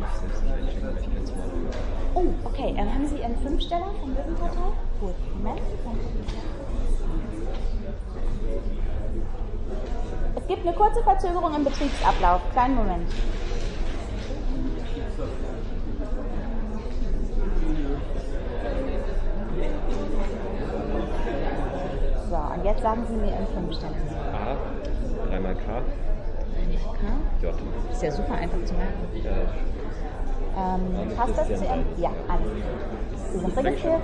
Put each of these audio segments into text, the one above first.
Oh, okay. Haben Sie Ihren 5-Steller vom Löwenportal? Gut, Moment. Es gibt eine kurze Verzögerung im Betriebsablauf. Kleinen Moment. So, und jetzt sagen Sie mir Ihren 5-Steller. A, 3 mal K. K. J. Ist ja super einfach zu merken. Passt das zu Ihnen? Ja, alles. Sie sind registriert.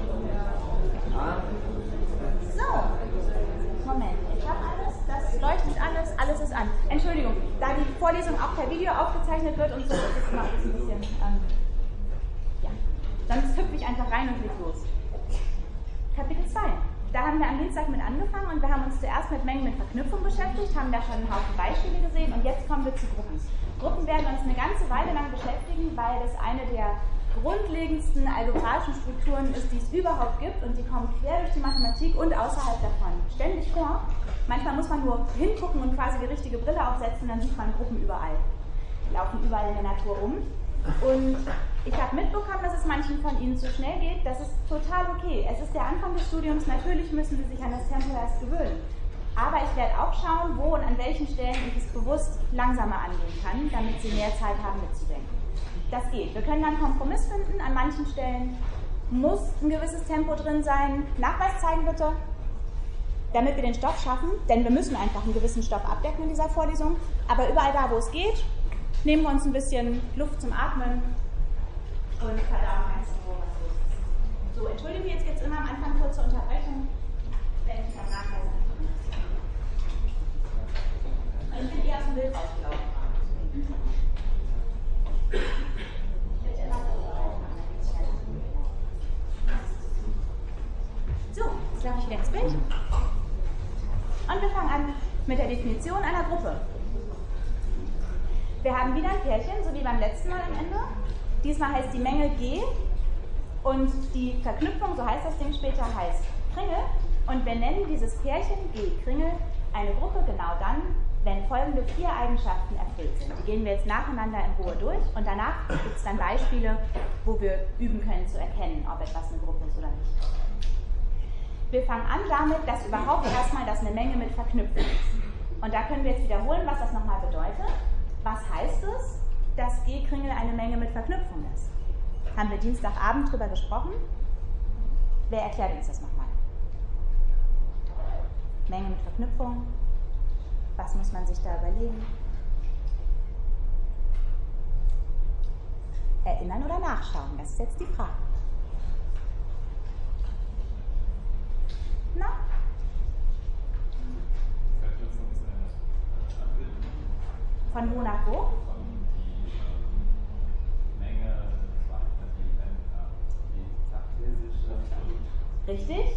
So. Moment, ich habe alles, das leuchtet alles ist an. Entschuldigung, da die Vorlesung auch per Video aufgezeichnet wird und so, ist es immer ein bisschen, ja. Sonst hüpfe ich einfach rein und leg los. Kapitel 2. Da haben wir am Dienstag mit angefangen und wir haben uns zuerst mit Mengen mit Verknüpfung beschäftigt, haben da schon einen Haufen Beispiele gesehen und jetzt kommen wir zu Gruppen. Gruppen werden uns eine ganze Weile lang beschäftigen, weil das eine der grundlegendsten algebraischen Strukturen ist, die es überhaupt gibt und die kommen quer durch die Mathematik und außerhalb davon ständig vor. Manchmal muss man nur hingucken und quasi die richtige Brille aufsetzen, dann sieht man Gruppen überall. Die laufen überall in der Natur rum. Und ich habe mitbekommen, dass es manchen von Ihnen zu schnell geht. Das ist total okay. Es ist der Anfang des Studiums. Natürlich müssen Sie sich an das Tempo erst gewöhnen. Aber ich werde auch schauen, wo und an welchen Stellen ich es bewusst langsamer angehen kann, damit Sie mehr Zeit haben mitzudenken. Das geht. Wir können dann einen Kompromiss finden. An manchen Stellen muss ein gewisses Tempo drin sein. Nachweis zeigen bitte, damit wir den Stoff schaffen. Denn wir müssen einfach einen gewissen Stoff abdecken in dieser Vorlesung. Aber überall da, wo es geht, nehmen wir uns ein bisschen Luft zum Atmen und verdauen ganz in Ruhe, was los ist. So, entschuldigen Sie, jetzt gibt es immer am Anfang kurze Unterbrechung, wenn ich am Nachweis anfange. Ich bin eher aus dem Bild rausgelaufen. So, jetzt laufe ich wieder ins Bild. Und wir fangen an mit der Definition einer Gruppe. Wir haben wieder ein Pärchen, so wie beim letzten Mal am Ende. Diesmal heißt die Menge G und die Verknüpfung, so heißt das Ding später, heißt Kringel. Und wir nennen dieses Pärchen G Kringel eine Gruppe genau dann, wenn folgende 4 Eigenschaften erfüllt sind. Die gehen wir jetzt nacheinander in Ruhe durch und danach gibt es dann Beispiele, wo wir üben können zu erkennen, ob etwas eine Gruppe ist oder nicht. Wir fangen an damit, dass überhaupt erstmal das eine Menge mit Verknüpfung ist. Und da können wir jetzt wiederholen, was das nochmal bedeutet. Was heißt es, dass G-Kringel eine Menge mit Verknüpfung ist? Haben wir Dienstagabend drüber gesprochen? Wer erklärt uns das nochmal? Menge mit Verknüpfung. Was muss man sich da überlegen? Erinnern oder nachschauen? Das ist jetzt die Frage. Na? Von wo nach wo? Richtig?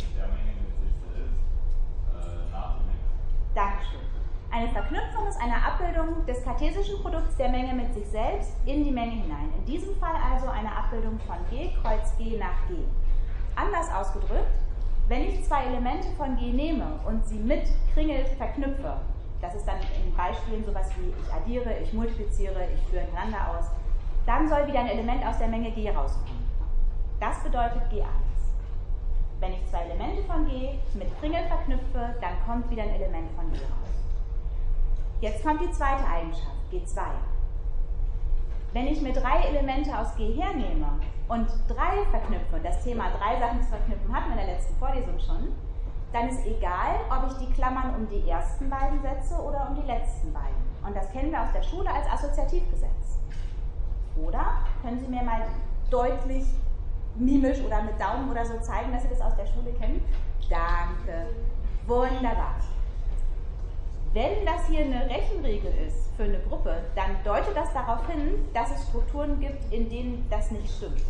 Dankeschön. Eine Verknüpfung ist eine Abbildung des kartesischen Produkts der Menge mit sich selbst in die Menge hinein. In diesem Fall also eine Abbildung von G, Kreuz G nach G. Anders ausgedrückt, wenn ich 2 Elemente von G nehme und sie mit Kringel verknüpfe, das ist dann in Beispielen sowas wie ich addiere, ich multipliziere, ich führe hintereinander aus, dann soll wieder ein Element aus der Menge G rauskommen. Das bedeutet G1. Wenn ich 2 Elemente von G mit Kringel verknüpfe, dann kommt wieder ein Element von G raus. Jetzt kommt die zweite Eigenschaft, G2. Wenn ich mir 3 Elemente aus G hernehme und 3 verknüpfe, das Thema 3 Sachen zu verknüpfen hatten wir in der letzten Vorlesung schon, dann ist egal, ob ich die Klammern um die ersten beiden setze oder um die letzten beiden. Und das kennen wir aus der Schule als Assoziativgesetz. Oder können Sie mir mal deutlich mimisch oder mit Daumen oder so zeigen, dass Sie das aus der Schule kennen? Danke. Wunderbar. Wenn das hier eine Rechenregel ist für eine Gruppe, dann deutet das darauf hin, dass es Strukturen gibt, in denen das nicht stimmt.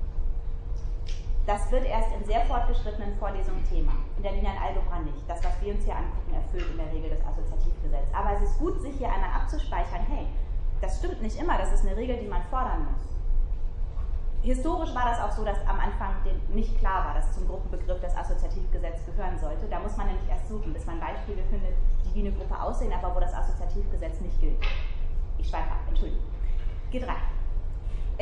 Das wird erst in sehr fortgeschrittenen Vorlesungen Thema. In der linearen Algebra nicht. Das, was wir uns hier angucken, erfüllt in der Regel das Assoziativgesetz. Aber es ist gut, sich hier einmal abzuspeichern, hey, das stimmt nicht immer, das ist eine Regel, die man fordern muss. Historisch war das auch so, dass am Anfang nicht klar war, dass zum Gruppenbegriff das Assoziativgesetz gehören sollte. Da muss man nämlich erst suchen, bis man Beispiele findet, die wie eine Gruppe aussehen, aber wo das Assoziativgesetz nicht gilt. Ich schweife ab, Entschuldigung. G3.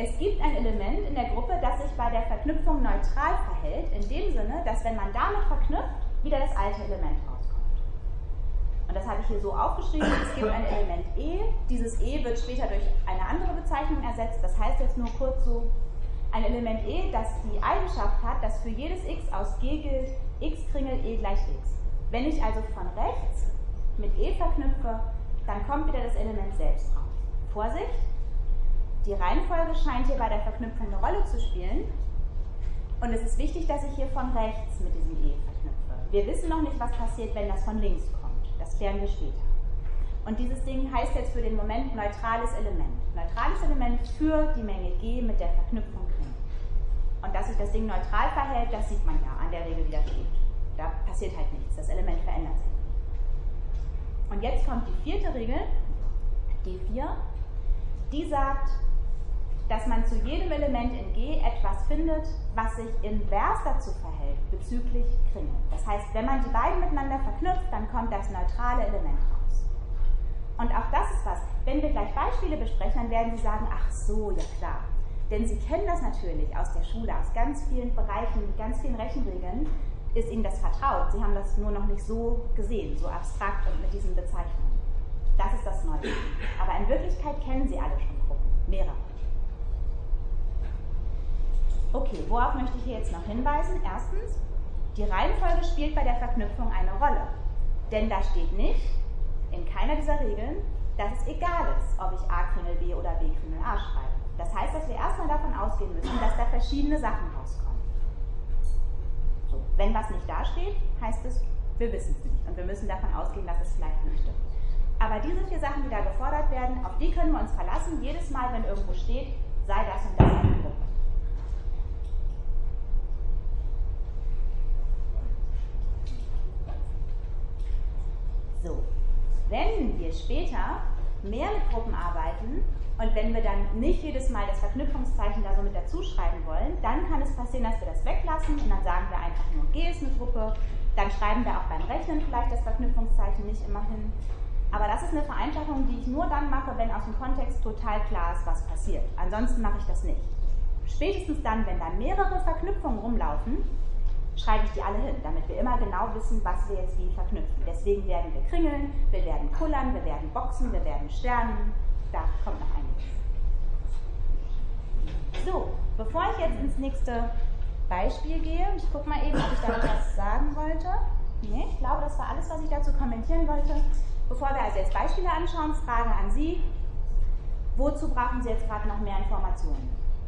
Es gibt ein Element in der Gruppe, das sich bei der Verknüpfung neutral verhält, in dem Sinne, dass wenn man damit verknüpft, wieder das alte Element rauskommt. Und das habe ich hier so aufgeschrieben, es gibt ein Element E, dieses E wird später durch eine andere Bezeichnung ersetzt, das heißt jetzt nur kurz so, ein Element E, das die Eigenschaft hat, dass für jedes x aus G gilt, x Kringel E gleich x. Wenn ich also von rechts mit E verknüpfe, dann kommt wieder das Element selbst raus. Vorsicht! Die Reihenfolge scheint hier bei der Verknüpfung eine Rolle zu spielen. Und es ist wichtig, dass ich hier von rechts mit diesem E verknüpfe. Wir wissen noch nicht, was passiert, wenn das von links kommt. Das klären wir später. Und dieses Ding heißt jetzt für den Moment neutrales Element. Neutrales Element für die Menge G mit der Verknüpfung Kringel. Und dass sich das Ding neutral verhält, das sieht man ja an der Regel, die da steht. Da passiert halt nichts. Das Element verändert sich. Und jetzt kommt die vierte Regel, G4. Die sagt, dass man zu jedem Element in G etwas findet, was sich invers dazu verhält bezüglich Kringel. Das heißt, wenn man die beiden miteinander verknüpft, dann kommt das neutrale Element raus. Und auch das ist was, wenn wir gleich Beispiele besprechen, dann werden Sie sagen, ach so, ja klar. Denn Sie kennen das natürlich aus der Schule, aus ganz vielen Bereichen, mit ganz vielen Rechenregeln ist Ihnen das vertraut. Sie haben das nur noch nicht so gesehen, so abstrakt und mit diesen Bezeichnungen. Das ist das Neue. Aber in Wirklichkeit kennen Sie alle schon Gruppen, mehrere. Okay, worauf möchte ich hier jetzt noch hinweisen? Erstens, die Reihenfolge spielt bei der Verknüpfung eine Rolle. Denn da steht nicht, in keiner dieser Regeln, dass es egal ist, ob ich A Kringel B oder B Kringel A schreibe. Das heißt, dass wir erstmal davon ausgehen müssen, dass da verschiedene Sachen rauskommen. So, wenn was nicht dasteht, heißt es, wir wissen es nicht. Und wir müssen davon ausgehen, dass es vielleicht nicht stimmt. Aber diese 4 Sachen, die da gefordert werden, auf die können wir uns verlassen. Jedes Mal, wenn irgendwo steht, sei das und das eine Gruppe. So, wenn wir später mehr mit Gruppen arbeiten und wenn wir dann nicht jedes Mal das Verknüpfungszeichen da so mit dazu schreiben wollen, dann kann es passieren, dass wir das weglassen und dann sagen wir einfach nur G ist eine Gruppe. Dann schreiben wir auch beim Rechnen vielleicht das Verknüpfungszeichen nicht immer hin. Aber das ist eine Vereinfachung, die ich nur dann mache, wenn aus dem Kontext total klar ist, was passiert. Ansonsten mache ich das nicht. Spätestens dann, wenn da mehrere Verknüpfungen rumlaufen, schreibe ich die alle hin, damit wir immer genau wissen, was wir jetzt wie verknüpfen. Deswegen werden wir kringeln, wir werden kullern, wir werden boxen, wir werden sternen. Da kommt noch einiges. So, bevor ich jetzt ins nächste Beispiel gehe, ich gucke mal eben, ob ich da noch was sagen wollte. Nee, ich glaube, das war alles, was ich dazu kommentieren wollte. Bevor wir also jetzt Beispiele anschauen, Frage an Sie. Wozu brauchen Sie jetzt gerade noch mehr Informationen?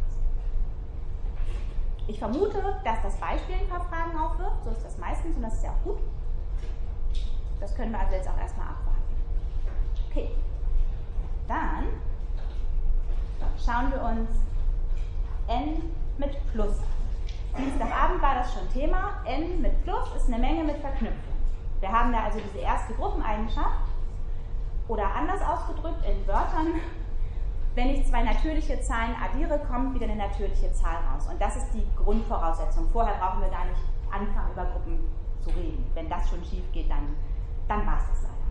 Ich vermute, dass das Beispiel ein paar Fragen aufwirft, so ist das meistens und das ist ja auch gut. Das können wir also jetzt auch erstmal abwarten. Okay, dann schauen wir uns n mit Plus an. Dienstagabend war das schon Thema. N mit Plus ist eine Menge mit Verknüpfung. Wir haben da also diese erste Gruppeneigenschaft oder anders ausgedrückt in Wörtern. Wenn ich 2 natürliche Zahlen addiere, kommt wieder eine natürliche Zahl raus. Und das ist die Grundvoraussetzung. Vorher brauchen wir gar nicht anfangen, über Gruppen zu reden. Wenn das schon schief geht, dann war es das leider.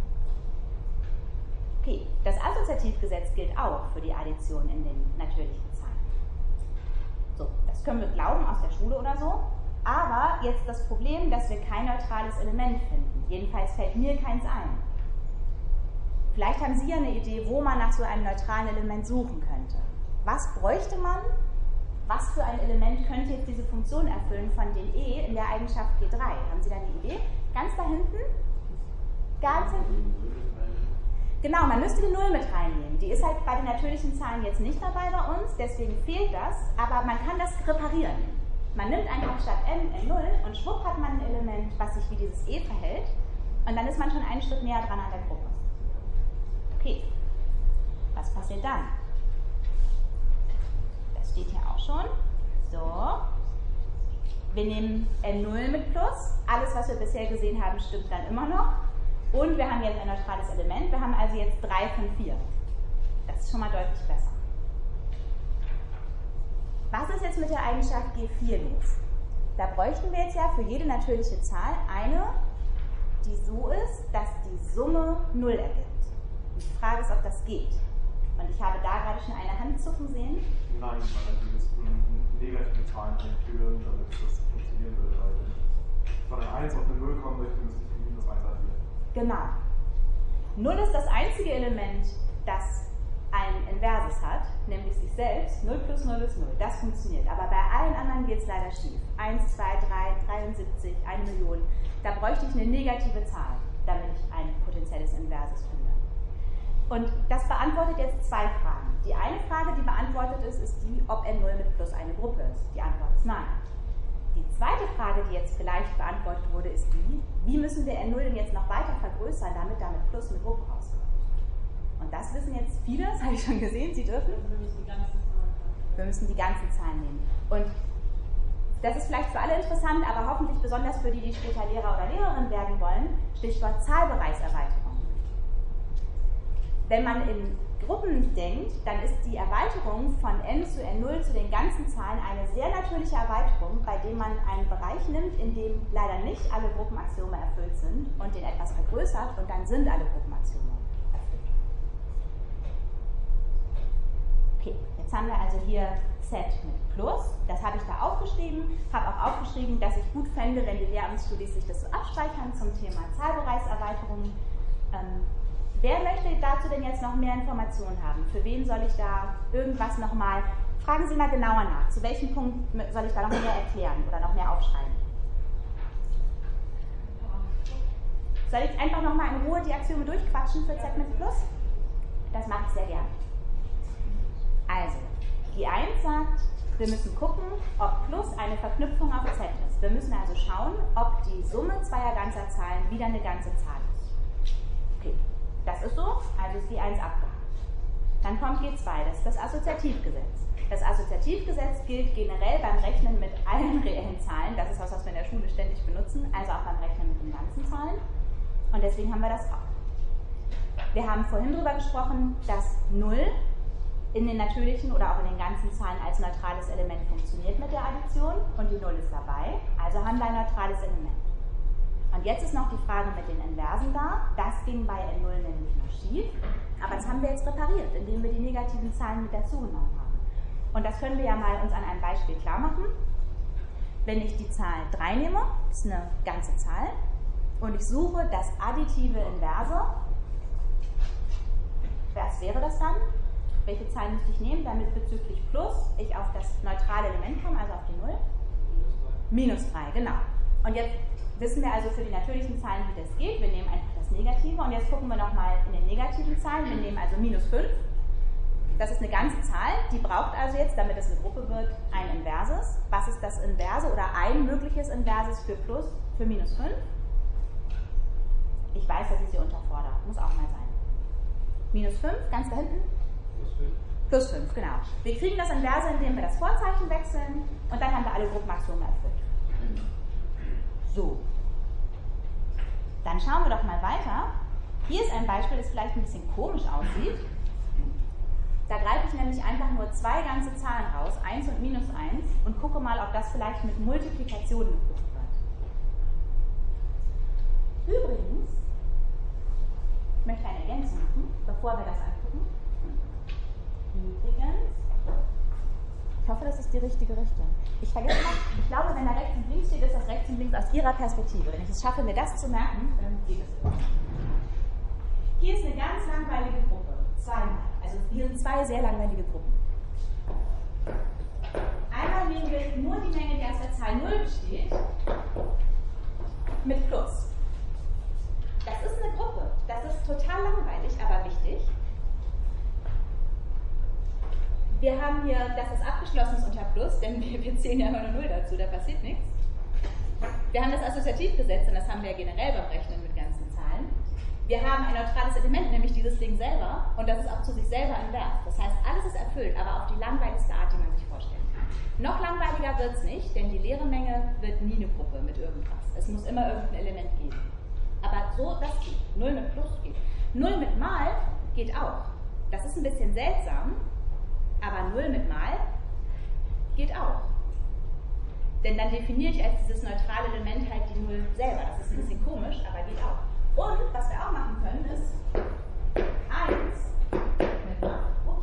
Okay, das Assoziativgesetz gilt auch für die Addition in den natürlichen Zahlen. So, das können wir glauben aus der Schule oder so. Aber jetzt das Problem, dass wir kein neutrales Element finden. Jedenfalls fällt mir keins ein. Vielleicht haben Sie ja eine Idee, wo man nach so einem neutralen Element suchen könnte. Was bräuchte man? Was für ein Element könnte jetzt diese Funktion erfüllen von dem E in der Eigenschaft G3? Haben Sie da eine Idee? Ganz da hinten? Ganz hinten? Genau, man müsste die 0 mit reinnehmen. Die ist halt bei den natürlichen Zahlen jetzt nicht dabei bei uns, deswegen fehlt das, aber man kann das reparieren. Man nimmt einfach statt n 0 und schwupp hat man ein Element, was sich wie dieses E verhält und dann ist man schon einen Schritt näher dran an der Gruppe. Okay, was passiert dann? Das steht hier auch schon. So, wir nehmen n0 mit Plus. Alles, was wir bisher gesehen haben, stimmt dann immer noch. Und wir haben jetzt ein neutrales Element. Wir haben also jetzt 3 von 4. Das ist schon mal deutlich besser. Was ist jetzt mit der Eigenschaft G4 los? Da bräuchten wir jetzt ja für jede natürliche Zahl eine, die so ist, dass die Summe 0 ergibt. Die Frage ist, ob das geht. Und ich habe da gerade schon eine Hand zucken sehen. Nein, weil die müssten negative Zahlen einführen, damit das funktionieren würde. Weil wenn ich von einer 1 auf eine 0 kommen möchte, müsste ich die minus 1 addieren. Genau. 0 ist das einzige Element, das ein Inverses hat, nämlich sich selbst. 0 plus 0 ist 0. Das funktioniert. Aber bei allen anderen geht es leider schief. 1, 2, 3, 73, 1 Million. Da bräuchte ich eine negative Zahl, damit ich ein potenzielles Inverses finde. Und das beantwortet jetzt zwei Fragen. Die eine Frage, die beantwortet ist, ist die, ob N0 mit Plus eine Gruppe ist. Die Antwort ist nein. Die zweite Frage, die jetzt vielleicht beantwortet wurde, ist die, wie müssen wir N0 denn jetzt noch weiter vergrößern, damit damit Plus eine Gruppe rauskommt. Und das wissen jetzt viele, das habe ich schon gesehen, Sie dürfen. Wir müssen die ganzen Zahlen nehmen. Und das ist vielleicht für alle interessant, aber hoffentlich besonders für die, die später Lehrer oder Lehrerin werden wollen, Stichwort Zahlbereichserweiterung. Wenn man in Gruppen denkt, dann ist die Erweiterung von n zu n0 zu den ganzen Zahlen eine sehr natürliche Erweiterung, bei dem man einen Bereich nimmt, in dem leider nicht alle Gruppenaxiome erfüllt sind und den etwas vergrößert und dann sind alle Gruppenaxiome erfüllt. Okay, jetzt haben wir also hier Z mit Plus, das habe ich da aufgeschrieben, habe auch aufgeschrieben, dass ich gut fände, wenn die Lehramtsstudis sich das so abspeichern zum Thema Zahlbereichserweiterung. Wer möchte dazu denn jetzt noch mehr Informationen haben? Für wen soll ich da irgendwas nochmal, fragen Sie mal genauer nach, zu welchem Punkt soll ich da noch mehr erklären oder noch mehr aufschreiben? Soll ich einfach nochmal in Ruhe die Axiome durchquatschen für Z mit Plus? Das mache ich sehr gerne. Also, G1 sagt, wir müssen gucken, ob Plus eine Verknüpfung auf Z ist. Wir müssen also schauen, ob die Summe zweier ganzer Zahlen wieder eine ganze Zahl ist. Okay, das ist so, also ist G1 abgehakt. Dann kommt G2, das ist das Assoziativgesetz. Das Assoziativgesetz gilt generell beim Rechnen mit allen reellen Zahlen. Das ist was wir in der Schule ständig benutzen, also auch beim Rechnen mit den ganzen Zahlen. Und deswegen haben wir das auch. Wir haben vorhin darüber gesprochen, dass 0 in den natürlichen oder auch in den ganzen Zahlen als neutrales Element funktioniert mit der Addition und die 0 ist dabei, also haben wir ein neutrales Element. Und jetzt ist noch die Frage mit den Inversen da, das ging bei N0 nämlich noch schief, aber das haben wir jetzt repariert, indem wir die negativen Zahlen mit dazu genommen haben. Und das können wir ja mal uns an einem Beispiel klar machen. Wenn ich die Zahl 3 nehme, ist eine ganze Zahl, und ich suche das additive Inverse, was wäre das dann? Welche Zahl müsste ich nehmen, damit bezüglich Plus ich auf das neutrale Element komme, also auf die 0? Minus 3, genau. Und jetzt wissen wir also für die natürlichen Zahlen, wie das geht. Wir nehmen einfach das Negative und jetzt gucken wir nochmal in den negativen Zahlen. Wir nehmen also minus 5. Das ist eine ganze Zahl, die braucht also jetzt, damit es eine Gruppe wird, ein Inverses. Was ist das Inverse oder ein mögliches Inverses für Plus, für minus 5? Ich weiß, dass ich sie unterfordere. Muss auch mal sein. Minus 5, ganz da hinten? Plus 5, genau. Wir kriegen das Inverse, indem wir das Vorzeichen wechseln und dann haben wir alle Gruppenaxiome erfüllt. So. Dann schauen wir doch mal weiter. Hier ist ein Beispiel, das vielleicht ein bisschen komisch aussieht. Da greife ich nämlich einfach nur zwei ganze Zahlen raus, 1 und minus 1, und gucke mal, ob das vielleicht mit Multiplikation geprüft wird. Übrigens, ich möchte eine Ergänzung machen, bevor wir das angucken. Übrigens, ich hoffe, das ist die richtige Richtung. Ich vergesse mal, ich glaube, wenn da rechts und links steht, ist das rechts und links aus Ihrer Perspektive. Wenn ich es schaffe, mir das zu merken, dann geht es. Hier ist eine ganz langweilige Gruppe. Zweimal. Also hier sind zwei sehr langweilige Gruppen. Einmal nehmen wir nur die Menge, die aus der Zahl 0 besteht, mit Plus. Das ist eine Gruppe. Das ist total langweilig, aber wichtig. Wir haben hier, das ist abgeschlossen ist unter Plus, denn wir zählen ja immer nur 0 dazu, da passiert nichts. Wir haben das Assoziativgesetz, und das haben wir ja generell beim Rechnen mit ganzen Zahlen. Wir haben ein neutrales Element, nämlich dieses Ding selber, und das ist auch zu sich selber invers. Das heißt, alles ist erfüllt, aber auf die langweiligste Art, die man sich vorstellen kann. Noch langweiliger wird es nicht, denn die leere Menge wird nie eine Gruppe mit irgendwas. Es muss immer irgendein Element geben. Aber so, das geht. 0 mit Plus geht. 0 mit Mal geht auch. Das ist ein bisschen seltsam, aber 0 mit Mal geht auch. Denn dann definiere ich als dieses neutrale Element halt die 0 selber. Das ist ein bisschen komisch, aber geht auch. Und was wir auch machen können, ist 1 mit Mal.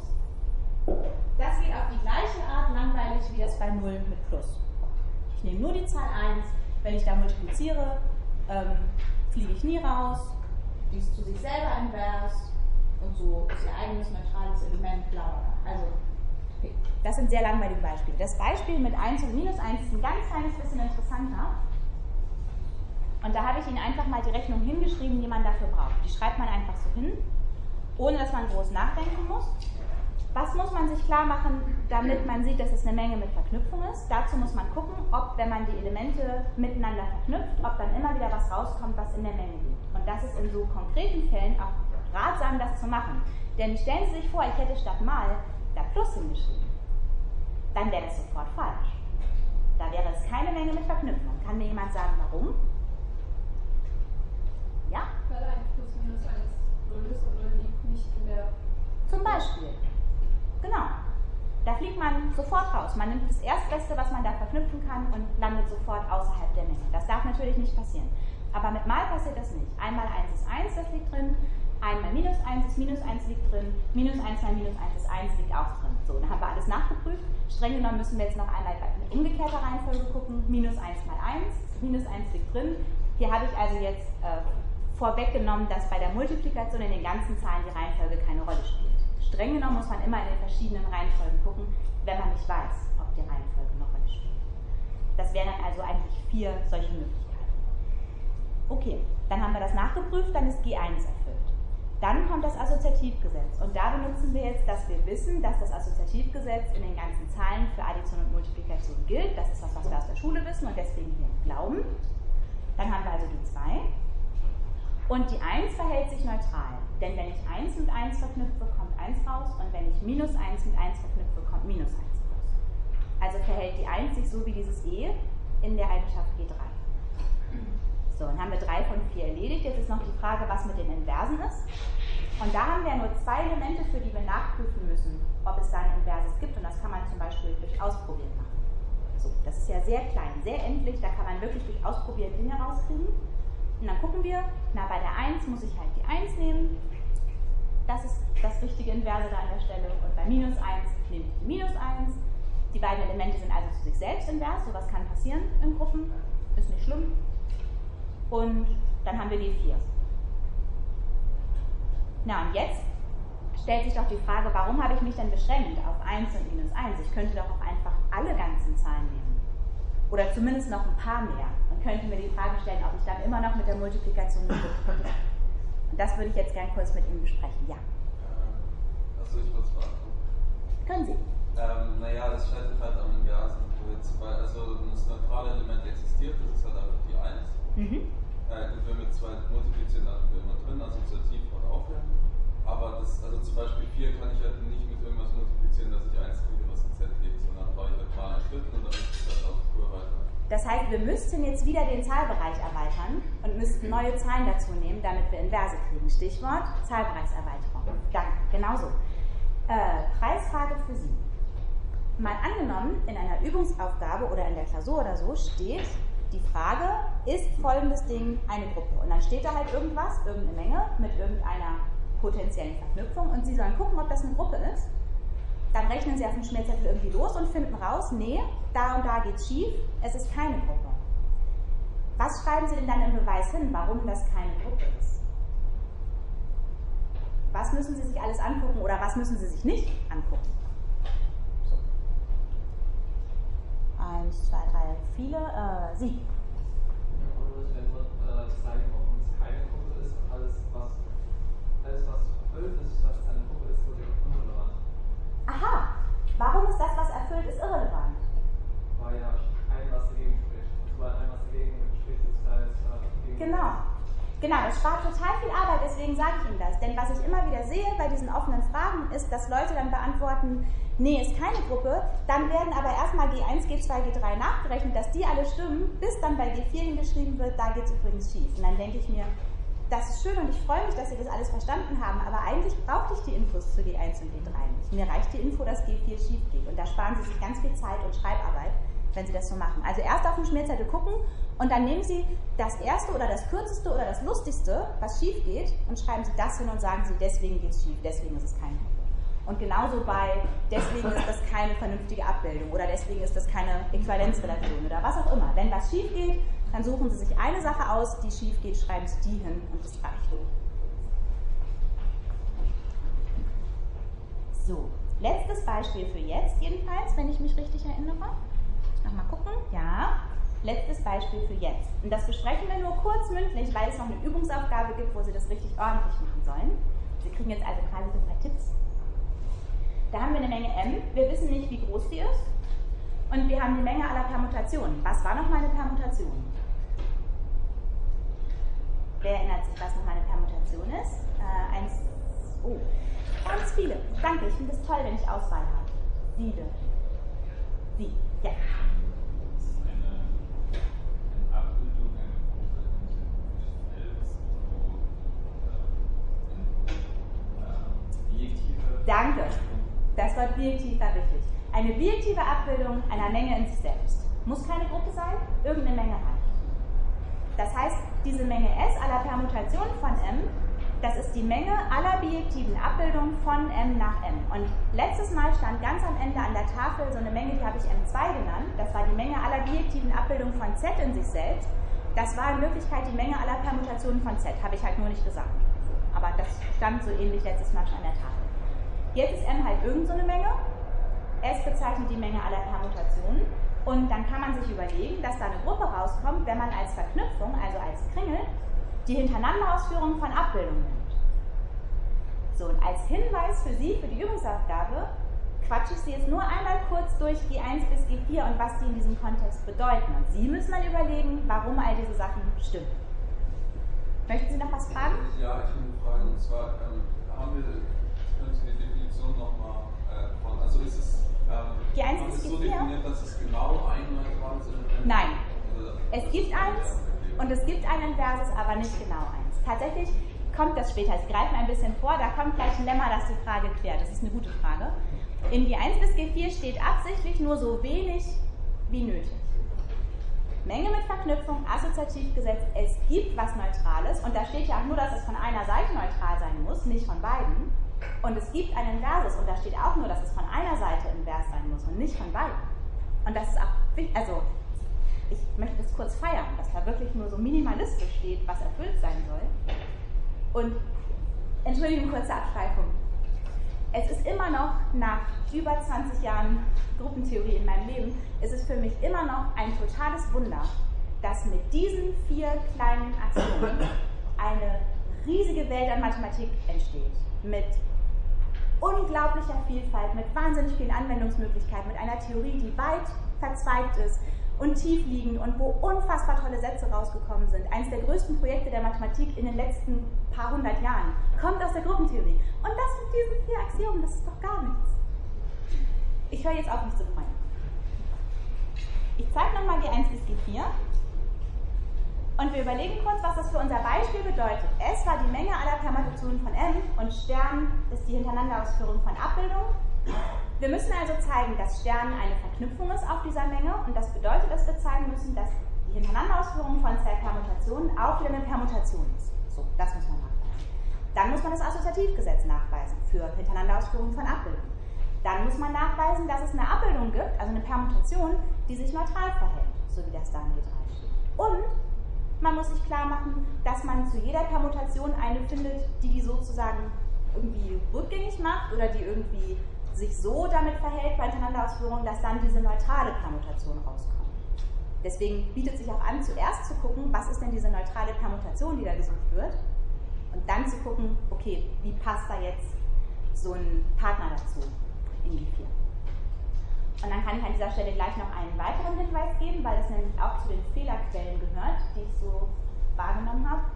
0 mit Plus. Ich nehme nur die Zahl 1, wenn ich da multipliziere, fliege ich nie raus, die ist zu sich selber invers und so ist ihr eigenes neutrales Element, bla bla. Also, okay. Das sind sehr langweilige Beispiele. Das Beispiel mit 1 und minus 1 ist ein ganz kleines bisschen interessanter. Und da habe ich Ihnen einfach mal die Rechnung hingeschrieben, die man dafür braucht. Die schreibt man einfach so hin, ohne dass man groß nachdenken muss. Was muss man sich klar machen, damit man sieht, dass es eine Menge mit Verknüpfung ist? Dazu muss man gucken, ob, wenn man die Elemente miteinander verknüpft, ob dann immer wieder was rauskommt, was in der Menge liegt. Und das ist in so konkreten Fällen auch ratsam, das zu machen. Denn stellen Sie sich vor, ich hätte statt mal da Plus hingeschrieben. Dann wäre das sofort falsch. Da wäre es keine Menge mit Verknüpfung. Kann mir jemand sagen, warum? Ja? Weil 1 plus minus 1 0 ist und 0 liegt nicht in der... Zum Beispiel. Genau. Da fliegt man sofort raus. Man nimmt das Erstbeste, was man da verknüpfen kann und landet sofort außerhalb der Menge. Das darf natürlich nicht passieren. Aber mit Mal passiert das nicht. Einmal 1 ist 1, das liegt drin. Einmal minus 1 ist minus 1 liegt drin. Minus 1 mal minus 1 ist 1 liegt auch drin. So, dann haben wir alles nachgeprüft. Streng genommen müssen wir jetzt noch einmal in umgekehrter Reihenfolge gucken. Minus 1 mal 1, minus 1 liegt drin. Hier habe ich also jetzt vorweggenommen, dass bei der Multiplikation in den ganzen Zahlen die Reihenfolge keine Rolle spielt. Streng genommen muss man immer in den verschiedenen Reihenfolgen gucken, wenn man nicht weiß, ob die Reihenfolge eine Rolle spielt. Das wären dann also eigentlich 4 solche Möglichkeiten. Okay, dann haben wir das nachgeprüft, dann ist G1 erfüllt. Dann kommt das Assoziativgesetz und da benutzen wir jetzt, dass wir wissen, dass das Assoziativgesetz in den ganzen Zahlen für Addition und Multiplikation gilt. Das ist was wir aus der Schule wissen und deswegen hier glauben. Dann haben wir also die 2. Und die 1 verhält sich neutral. Denn wenn ich 1 mit 1 verknüpfe, kommt 1 raus. Und wenn ich minus 1 mit 1 verknüpfe, kommt minus 1 raus. Also verhält die 1 sich so wie dieses E in der Eigenschaft G3. So, dann haben wir 3 von 4 erledigt. Jetzt ist noch die Frage, was mit den Inversen ist. Und da haben wir nur 2 Elemente, für die wir nachprüfen müssen, ob es da ein Inverses gibt. Und das kann man zum Beispiel durch Ausprobieren machen. So, das ist ja sehr klein, sehr endlich. Da kann man wirklich durch Ausprobieren Dinge rauskriegen. Und dann gucken wir, na bei der 1 muss ich halt die 1 nehmen. Das ist das richtige Inverse da an der Stelle. Und bei minus 1 nehme ich die minus 1. Die beiden Elemente sind also zu sich selbst invers. Sowas kann passieren in Gruppen. Ist nicht schlimm. Und dann haben wir die 4. Na und jetzt stellt sich doch die Frage, warum habe ich mich denn beschränkt auf 1 und minus 1? Ich könnte doch auch einfach alle ganzen Zahlen nehmen. Oder zumindest noch ein paar mehr. Und könnte mir die Frage stellen, ob ich dann immer noch mit der Multiplikation bin. Und das würde ich jetzt gerne kurz mit Ihnen besprechen. Ja. Achso, ich wollte es beantworten. Können Sie? Naja, das scheitert halt am Inversen. Also das neutrale Element existiert, das ist halt einfach die 1. Gut, wenn wir 2 multiplizieren, dann hatten wir immer drin, assoziativ und aufhören. Aber das, also zum Beispiel 4 kann ich halt nicht mit irgendwas multiplizieren, dass ich 1 kriege, was in Z liegt, sondern brauche ich halt mal ein Stück und dann ist es halt auf Kur weiter. Das heißt, wir müssten jetzt wieder den Zahlbereich erweitern und müssten neue Zahlen dazu nehmen, damit wir Inverse kriegen. Stichwort Zahlbereichserweiterung. Danke, genauso. Preisfrage für Sie. Mal angenommen, in einer Übungsaufgabe oder in der Klausur oder so steht die Frage, ist folgendes Ding eine Gruppe? Und dann steht da halt irgendwas, irgendeine Menge mit irgendeiner potenziellen Verknüpfung und Sie sollen gucken, ob das eine Gruppe ist. Dann rechnen Sie auf dem Schmierzettel irgendwie los und finden raus, nee, da und da geht's schief, es ist keine Gruppe. Was schreiben Sie denn dann im Beweis hin, warum das keine Gruppe ist? Was müssen Sie sich alles angucken oder was müssen Sie sich nicht angucken? So. 1, 2, 3, viele. Sie. Wenn wir zeigen, ob uns keine Gruppe ist und alles, was erfüllt ist, was eine Gruppe ist, wird ja irrelevant. Aha, warum ist das, was erfüllt ist, irrelevant? Weil ja ein was dagegen spricht. Und sobald ein was dagegen spricht, ist da jetzt dagegen. Genau, das spart total viel Arbeit, deswegen sage ich Ihnen das. Denn was ich immer wieder sehe bei diesen offenen Fragen ist, dass Leute dann beantworten, nee, ist keine Gruppe, dann werden aber erstmal G1, G2, G3 nachgerechnet, dass die alle stimmen, bis dann bei G4 hingeschrieben wird, da geht es übrigens schief. Und dann denke ich mir, das ist schön und ich freue mich, dass Sie das alles verstanden haben, aber eigentlich brauchte ich die Infos zu G1 und G3 nicht. Mir reicht die Info, dass G4 schief geht. Und da sparen Sie sich ganz viel Zeit und Schreibarbeit, wenn Sie das so machen. Also erst auf dem Schmierzettel gucken und dann nehmen Sie das erste oder das kürzeste oder das lustigste, was schief geht, und schreiben Sie das hin und sagen Sie, deswegen geht es schief, deswegen ist es keine Gruppe. Und genauso bei, deswegen ist das keine vernünftige Abbildung oder deswegen ist das keine Äquivalenzrelation oder was auch immer. Wenn was schief geht, dann suchen Sie sich eine Sache aus, die schief geht, schreiben Sie die hin und das reicht. So, letztes Beispiel für jetzt jedenfalls, wenn ich mich richtig erinnere. Nochmal gucken, ja, letztes Beispiel für jetzt. Und das besprechen wir nur kurz mündlich, weil es noch eine Übungsaufgabe gibt, wo Sie das richtig ordentlich machen sollen. Sie kriegen jetzt also quasi so ein paar Tipps. Da haben wir eine Menge m, wir wissen nicht, wie groß die ist. Und wir haben die Menge aller Permutationen. Was war nochmal eine Permutation? Wer erinnert sich, was nochmal eine Permutation ist? Ganz viele. Danke, ich finde es toll, wenn ich Auswahl habe. Sie, ja. Das ist eine Abbildung einer Gruppe in selbst, bijektive. Danke. Das Wort bijektiv war wichtig. Eine bijektive Abbildung einer Menge in sich selbst. Muss keine Gruppe sein, irgendeine Menge reicht. Das heißt, diese Menge S aller Permutationen von M, das ist die Menge aller bijektiven Abbildungen von M nach M. Und letztes Mal stand ganz am Ende an der Tafel so eine Menge, die habe ich M2 genannt. Das war die Menge aller bijektiven Abbildungen von Z in sich selbst. Das war in Wirklichkeit die Menge aller Permutationen von Z, habe ich halt nur nicht gesagt. Aber das stand so ähnlich letztes Mal schon an der Tafel. Jetzt ist M halt irgend so eine Menge. S bezeichnet die Menge aller Permutationen. Und dann kann man sich überlegen, dass da eine Gruppe rauskommt, wenn man als Verknüpfung, also als Kringel, die Hintereinanderausführung von Abbildungen nimmt. So, und als Hinweis für Sie, für die Übungsaufgabe, quatsche ich Sie jetzt nur einmal kurz durch G1 bis G4 und was die in diesem Kontext bedeuten. Und Sie müssen dann überlegen, warum all diese Sachen stimmen. Möchten Sie noch was fragen? Ja, ich will fragen, und zwar können Sie die Definition nochmal von, also ist es G1 bis G4? So definiert, dass es genau ein neutrales Element ist? Nein. Es gibt eins und es gibt ein Inverses, aber nicht genau eins. Tatsächlich kommt das später. Sie greifen ein bisschen vor, da kommt gleich ein Lemma, das die Frage klärt. Das ist eine gute Frage. In G1 bis G4 steht absichtlich nur so wenig wie nötig. Menge mit Verknüpfung, assoziativ gesetzt, es gibt was Neutrales und da steht ja auch nur, dass es von einer Seite neutral sein muss, nicht von beiden. Und es gibt ein Inverses und da steht auch nur, dass es von einer Seite invers sein muss und nicht von beiden. Und das ist auch wichtig, also ich möchte das kurz feiern, dass da wirklich nur so minimalistisch steht, was erfüllt sein soll. Und, Entschuldigung, kurze Abschweifung. Es ist immer noch, nach über 20 Jahren Gruppentheorie in meinem Leben, ist es für mich immer noch ein totales Wunder, dass mit diesen 4 kleinen Axiomen eine riesige Welt an Mathematik entsteht. Mit unglaublicher Vielfalt, mit wahnsinnig vielen Anwendungsmöglichkeiten, mit einer Theorie, die weit verzweigt ist und tiefliegend und wo unfassbar tolle Sätze rausgekommen sind. Eines der größten Projekte der Mathematik in den letzten paar hundert Jahren kommt aus der Gruppentheorie. Und das mit diesen 4 Axiomen, das ist doch gar nichts. Ich höre jetzt auf, mich zu freuen. Ich zeige nochmal G1 bis G4 und wir überlegen kurz, was das für unser Beispiel bedeutet. S war die Menge aller Permutationen von M und Stern ist die Hintereinanderausführung von Abbildungen. Wir müssen also zeigen, dass Stern eine Verknüpfung ist auf dieser Menge und das bedeutet, dass wir zeigen müssen, dass die Hintereinanderausführung von 2 Permutationen auch wieder eine Permutation ist. So, das muss man nachweisen. Dann muss man das Assoziativgesetz nachweisen für Hintereinanderausführung von Abbildungen. Dann muss man nachweisen, dass es eine Abbildung gibt, also eine Permutation, die sich neutral verhält, so wie das da in G3 steht. Und man muss sich klar machen, dass man zu jeder Permutation eine findet, die sozusagen irgendwie rückgängig macht oder die irgendwie sich so damit verhält bei Hintereinanderausführung, dass dann diese neutrale Permutation rauskommt. Deswegen bietet sich auch an, zuerst zu gucken, was ist denn diese neutrale Permutation, die da gesucht wird, und dann zu gucken, okay, wie passt da jetzt so ein Partner dazu in G4. Und dann kann ich an dieser Stelle gleich noch einen weiteren Hinweis geben, weil es nämlich auch zu den Fehlerquellen gehört, die ich so wahrgenommen habe.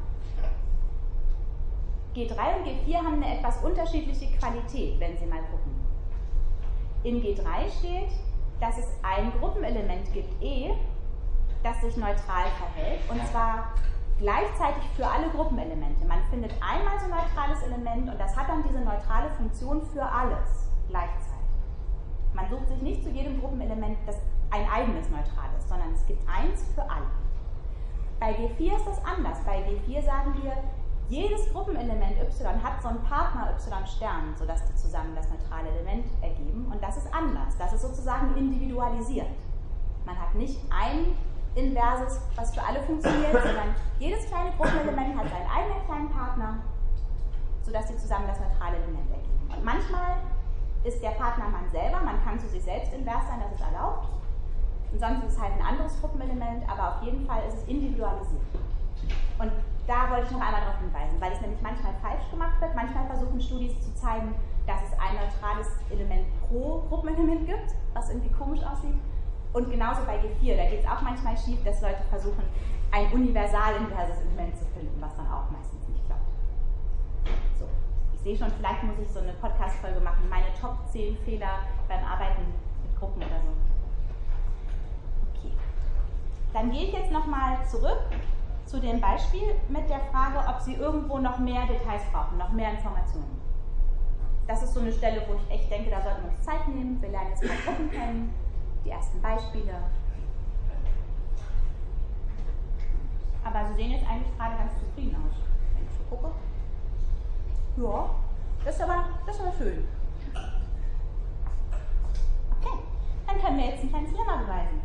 G3 und G4 haben eine etwas unterschiedliche Qualität, wenn Sie mal gucken. In G3 steht, dass es ein Gruppenelement gibt, E, das sich neutral verhält, und zwar gleichzeitig für alle Gruppenelemente. Man findet einmal so ein neutrales Element und das hat dann diese neutrale Funktion für alles gleichzeitig. Man sucht sich nicht zu jedem Gruppenelement, das ein eigenes neutrales, sondern es gibt eins für alle. Bei G4 ist das anders. Bei G4 sagen wir, jedes Gruppenelement y hat so einen Partner y-Stern, sodass die zusammen das neutrale Element ergeben. Und das ist anders. Das ist sozusagen individualisiert. Man hat nicht ein Inverses, was für alle funktioniert, sondern jedes kleine Gruppenelement hat seinen eigenen kleinen Partner, sodass sie zusammen das neutrale Element ergeben. Und manchmal ist der Partner man selber, man kann zu sich selbst invers sein, das ist erlaubt. Und sonst ist es halt ein anderes Gruppenelement, aber auf jeden Fall ist es individualisiert. Und da wollte ich noch einmal darauf hinweisen, weil es nämlich manchmal falsch gemacht wird. Manchmal versuchen Studis zu zeigen, dass es ein neutrales Element pro Gruppenelement gibt, was irgendwie komisch aussieht. Und genauso bei G4, da geht es auch manchmal schief, dass Leute versuchen, ein universal inverses Element zu finden, was dann auch meistens nicht klappt. So, ich sehe schon, vielleicht muss ich so eine Podcast-Folge machen, meine Top 10 Fehler beim Arbeiten mit Gruppen oder so. Okay, dann gehe ich jetzt nochmal zurück zu dem Beispiel mit der Frage, ob Sie irgendwo noch mehr Details brauchen, noch mehr Informationen. Das ist so eine Stelle, wo ich echt denke, da sollten wir uns Zeit nehmen. Wir lernen jetzt mal Gruppen kennen, die ersten Beispiele. Aber Sie sehen jetzt eigentlich gerade ganz zufrieden aus, wenn ich so gucke. Ja, das ist aber schön. Okay, dann können wir jetzt ein kleines Lemma beweisen.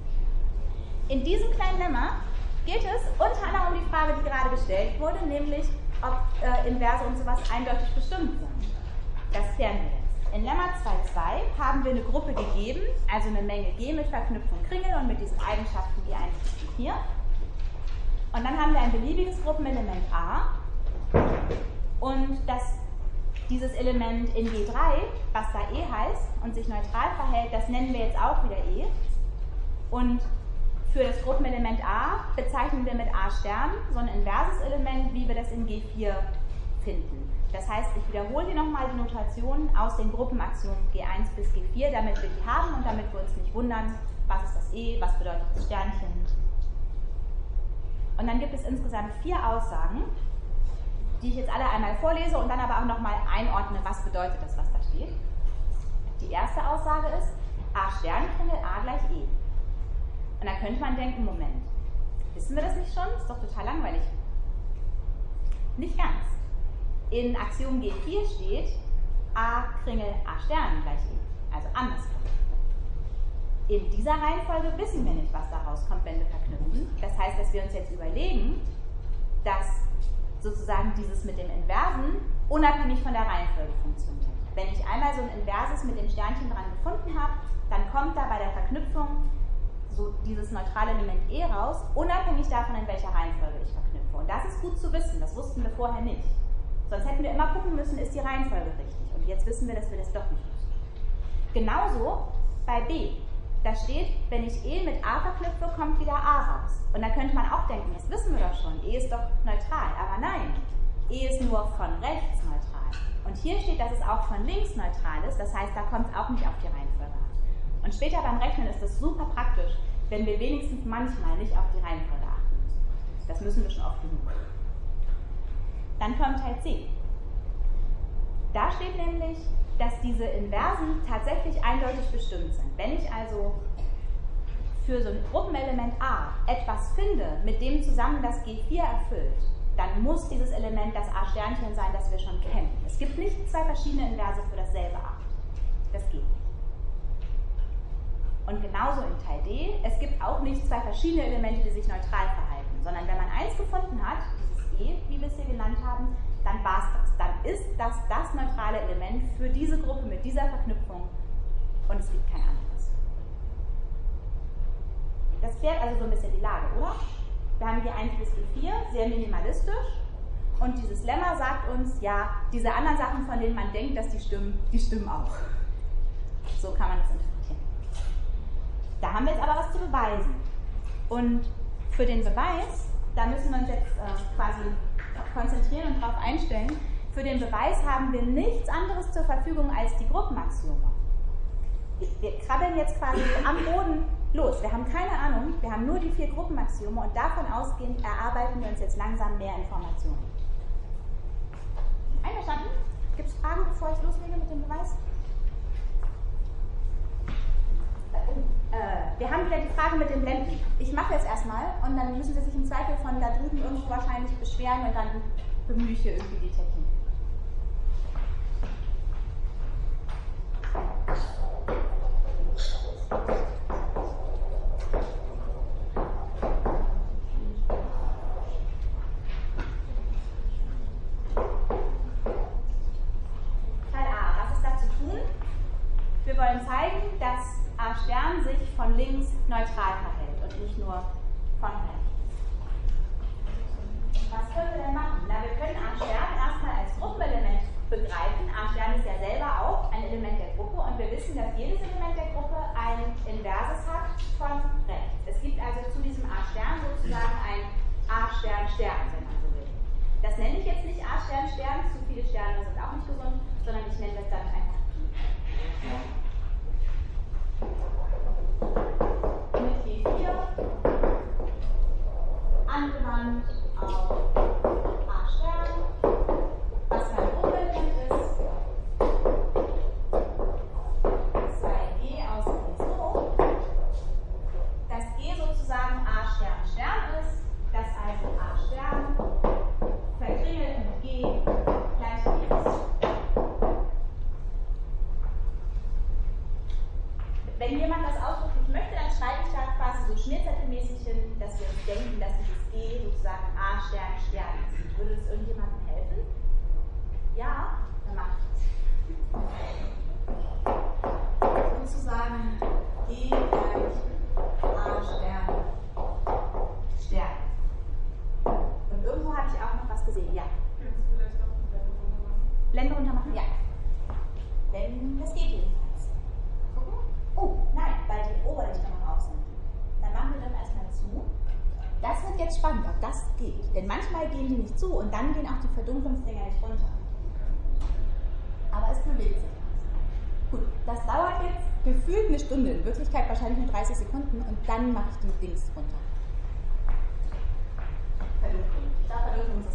In diesem kleinen Lemma geht es unter anderem um die Frage, die gerade gestellt wurde, nämlich ob Inverse und sowas eindeutig bestimmt sind. Das klären wir jetzt. In Lemma 2.2 haben wir eine Gruppe gegeben, also eine Menge G mit Verknüpfung Kringel und mit diesen Eigenschaften G1 bis G4. Und dann haben wir ein beliebiges Gruppenelement A und dieses Element in G3, was da E heißt und sich neutral verhält, das nennen wir jetzt auch wieder E. Und für das Gruppenelement A bezeichnen wir mit A' so ein inverses Element, wie wir das in G4 finden. Das heißt, ich wiederhole hier nochmal die Notation aus den Gruppenaxiomen G1 bis G4, damit wir die haben und damit wir uns nicht wundern, was ist das E, was bedeutet das Sternchen. Und dann gibt es insgesamt 4 Aussagen, die ich jetzt alle einmal vorlese und dann aber auch nochmal einordne, was bedeutet das, was da steht. Die erste Aussage ist, A' A gleich E. Und da könnte man denken, Moment, wissen wir das nicht schon? Ist doch total langweilig. Nicht ganz. In Axiom G4 steht A' A' gleich E, also andersrum. In dieser Reihenfolge wissen wir nicht, was da rauskommt, wenn wir verknüpfen. Das heißt, dass wir uns jetzt überlegen, dass sozusagen dieses mit dem Inversen unabhängig von der Reihenfolge funktioniert. Wenn ich einmal so ein Inverses mit dem Sternchen dran gefunden habe, dann kommt da bei der Verknüpfung so dieses neutrale Element E raus, unabhängig davon, in welcher Reihenfolge ich verknüpfe. Und das ist gut zu wissen, das wussten wir vorher nicht. Sonst hätten wir immer gucken müssen, ist die Reihenfolge richtig. Und jetzt wissen wir, dass wir das doch nicht müssen. Genauso bei B. Da steht, wenn ich E mit A verknüpfe, kommt wieder A raus. Und da könnte man auch denken, das wissen wir doch schon, E ist doch neutral. Aber nein, E ist nur von rechts neutral. Und hier steht, dass es auch von links neutral ist, das heißt, da kommt es auch nicht auf die Reihenfolge an. Und später beim Rechnen ist das super praktisch, wenn wir wenigstens manchmal nicht auf die Reihenfolge achten müssen. Das müssen wir schon oft genug. Dann kommt Teil C. Da steht nämlich, dass diese Inversen tatsächlich eindeutig bestimmt sind. Wenn ich also für so ein Gruppenelement A etwas finde, mit dem zusammen das G4 erfüllt, dann muss dieses Element das A-Sternchen sein, das wir schon kennen. Es gibt nicht 2 verschiedene Inverse für dasselbe A. Das geht nicht. Und genauso in Teil D, es gibt auch nicht 2 verschiedene Elemente, die sich neutral verhalten, sondern wenn man eins gefunden hat, dieses E, wie wir es hier genannt haben, dann war es das. Dann ist das das neutrale Element für diese Gruppe mit dieser Verknüpfung und es gibt kein anderes. Das klärt also so ein bisschen die Lage, oder? Wir haben G1 bis G4, sehr minimalistisch und dieses Lemma sagt uns, ja, diese anderen Sachen, von denen man denkt, dass die stimmen auch. So kann man das interpretieren. Da haben wir jetzt aber was zu beweisen. Und für den Beweis, da müssen wir uns jetzt quasi konzentrieren und darauf einstellen, für den Beweis haben wir nichts anderes zur Verfügung als die Gruppenaxiome. Wir krabbeln jetzt quasi am Boden los. Wir haben keine Ahnung, wir haben nur die 4 Gruppenaxiome und davon ausgehend erarbeiten wir uns jetzt langsam mehr Informationen. Einverstanden? Gibt es Fragen, bevor ich loslege mit dem Beweis? Wir haben wieder die Frage mit den Blenden. Ich mache jetzt erstmal und dann müssen Sie sich im Zweifel von da drüben irgendwo wahrscheinlich beschweren und dann bemühe ich hier irgendwie die Technik. Teil A. Was ist da zu tun? Wir wollen zeigen, dass A' sich von links neutral verhält und nicht nur von rechts. Was können wir denn machen? Na, wir können A' erstmal als Gruppenelement begreifen. A' ist ja selber auch ein Element der Gruppe und wir wissen, dass jedes Element der Gruppe ein Inverses hat von rechts. Es gibt also zu diesem A' sozusagen ein A', wenn man so will. Das nenne ich jetzt nicht A', zu viele Sterne sind auch nicht gesund, sondern ich nenne das dann einfach mit G4 angewandt auf A', was mein Gruppenelement ist, 2G aus so, dass G sozusagen A' ist, dass also A' verkringelt mit G gleich G ist. Wenn jemand das ausdrücklich möchte, dann schreibe ich da quasi so schmierzettelmäßig hin, dass wir uns denken, dass dieses G sozusagen A' ist. Würde es irgendjemandem helfen? Ja, dann mache ich das. Sozusagen G gleich A'. Und irgendwo habe ich auch noch was gesehen, ja. Kannst du vielleicht auch eine Blende runter machen? Blende runter machen? Ja. Wenn das geht jedenfalls. Gucken. Oh, nein, weil die Oberlichter noch auf sind. Dann machen wir das erstmal zu. Das wird jetzt spannend, ob das geht. Denn manchmal gehen die nicht zu und dann gehen auch die Verdunklungsdinger nicht runter. Aber es bewegt sich. Gut, das dauert jetzt gefühlt eine Stunde, in Wirklichkeit wahrscheinlich nur 30 Sekunden und dann mache ich die Dings runter. Verdunklung. Ich glaube, Verdunklung ist das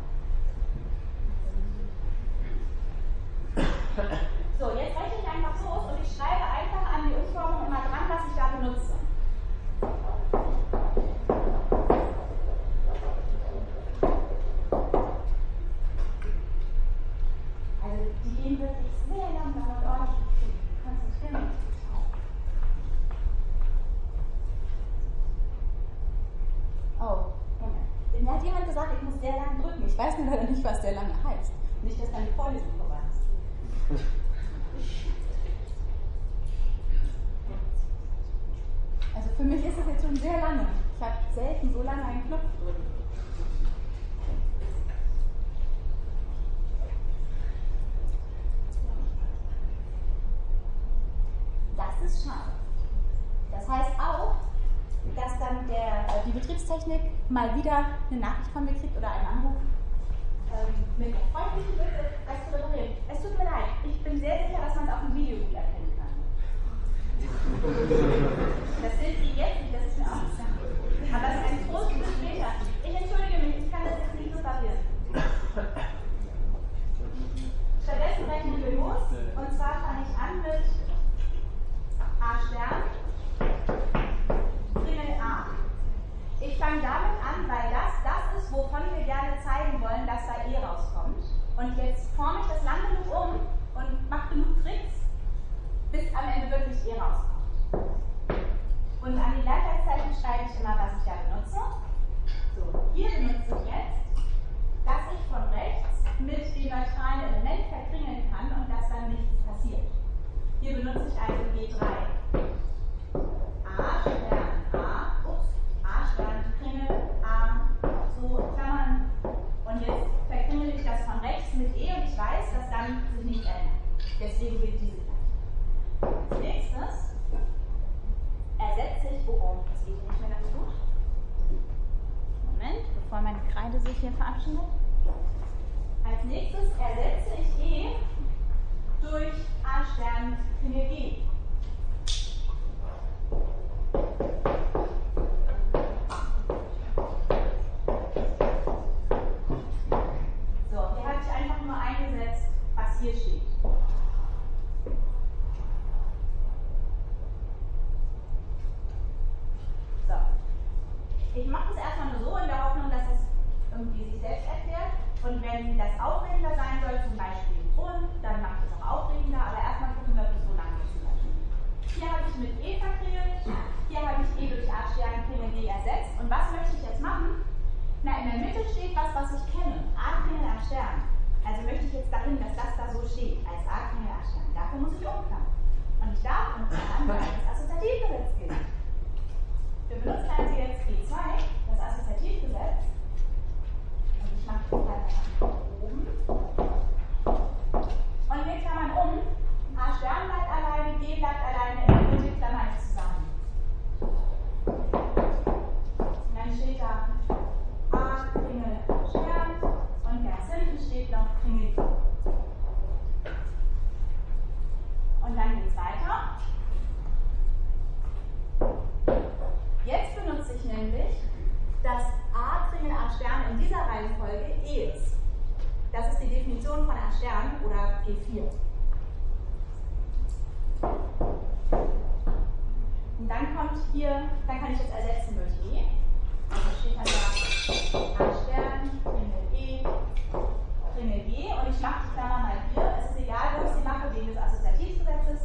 Richtige. So, jetzt rechne ich einfach los und ich schreibe einfach an die Umformung immer dran, was ich da benutze. Also die gehen wirklich sehr langsam und ordentlich zu. Konzentrieren wir uns drauf. Oh, Moment. Mir hat jemand gesagt, ich muss sehr lange drücken. Ich weiß nur leider nicht, was sehr lange heißt. Nicht, dass dann die Vorlesung vorbei ist. Also für mich ist das jetzt schon sehr lange. Ich habe selten so lange einen Knopf drücken. Das ist schade. Das heißt auch, dass dann die Betriebstechnik mal wieder eine Nachricht von mir kriegt oder einen Anruf mit der freundlichen Bitte, das zu reparieren. Es tut mir leid, ich bin sehr sicher, dass man es auf dem Video gut erkennen kann. Das sind Sie jetzt nicht, das ist mir auch nicht klar. Aber es ist ein Trost für später. Ich entschuldige mich, ich kann das jetzt nicht reparieren. Stattdessen rechnen wir los. Und zwar fange ich an mit A', Kringel A. Ich fange damit an, weil das ist, wovon wir gerne zeigen wollen, dass da E rauskommt. Und jetzt forme ich das lang genug um und mache genug Tricks, bis am Ende wirklich E rauskommt. Und an die Gleichheitszeichen schreibe ich immer, was ich da benutze. So, hier benutze ich jetzt, dass ich von rechts mit dem neutralen Element verkringeln kann und dass dann nichts passiert. Hier benutze ich also G3. A', Kringel, A, so Klammern. Und jetzt verkringel ich das von rechts mit E und ich weiß, dass dann sich nichts ändert. Deswegen gilt diese Gleichung. Als nächstes ersetze ich, das geht nicht mehr ganz gut. Moment, bevor meine Kreide sich hier verabschiedet. Als nächstes ersetze ich E durch A' Kringel G. So, hier habe ich einfach nur eingesetzt, was hier steht. So. Ich mache das erstmal nur so in der Hoffnung, dass es irgendwie sich selbst erklärt. Und wenn das aufregender sein soll, zum Beispiel und, dann mache ich das auch aufregender, aber erstmal gucken wir, ob es so lang ist. Hier habe ich mit E verkringelt, hier habe ich E durch A Stern G ersetzt. Und was möchte ich jetzt machen? Na, in der Mitte steht was ich kenne, A A Stern. Also möchte ich jetzt dahin, dass das da so steht, als A A Stern. Dafür muss ich umklammern. Und ich darf umklammern, weil das Assoziativgesetz gilt. Wir benutzen also jetzt G2, das Assoziativgesetz. Und ich mache das halt nach oben. Und wir klammern um. A Stern bleibt alleine, G bleibt alleine, in der Mitte klammern ich zusammen. Und dann steht da A Kringel Stern und ganz hinten steht noch Kringel G. Und dann geht es weiter. Jetzt benutze ich nämlich, dass A Kringel A Stern in dieser Reihenfolge E ist. Das ist die Definition von A Stern oder G4. Und dann kommt hier, dann kann ich jetzt ersetzen durch E. Also steht dann da A Stern, Kringel E, Kringel G und ich mache die Klammer mal hier. Es ist egal, wo ich sie mache, wegen des Assoziativgesetzes.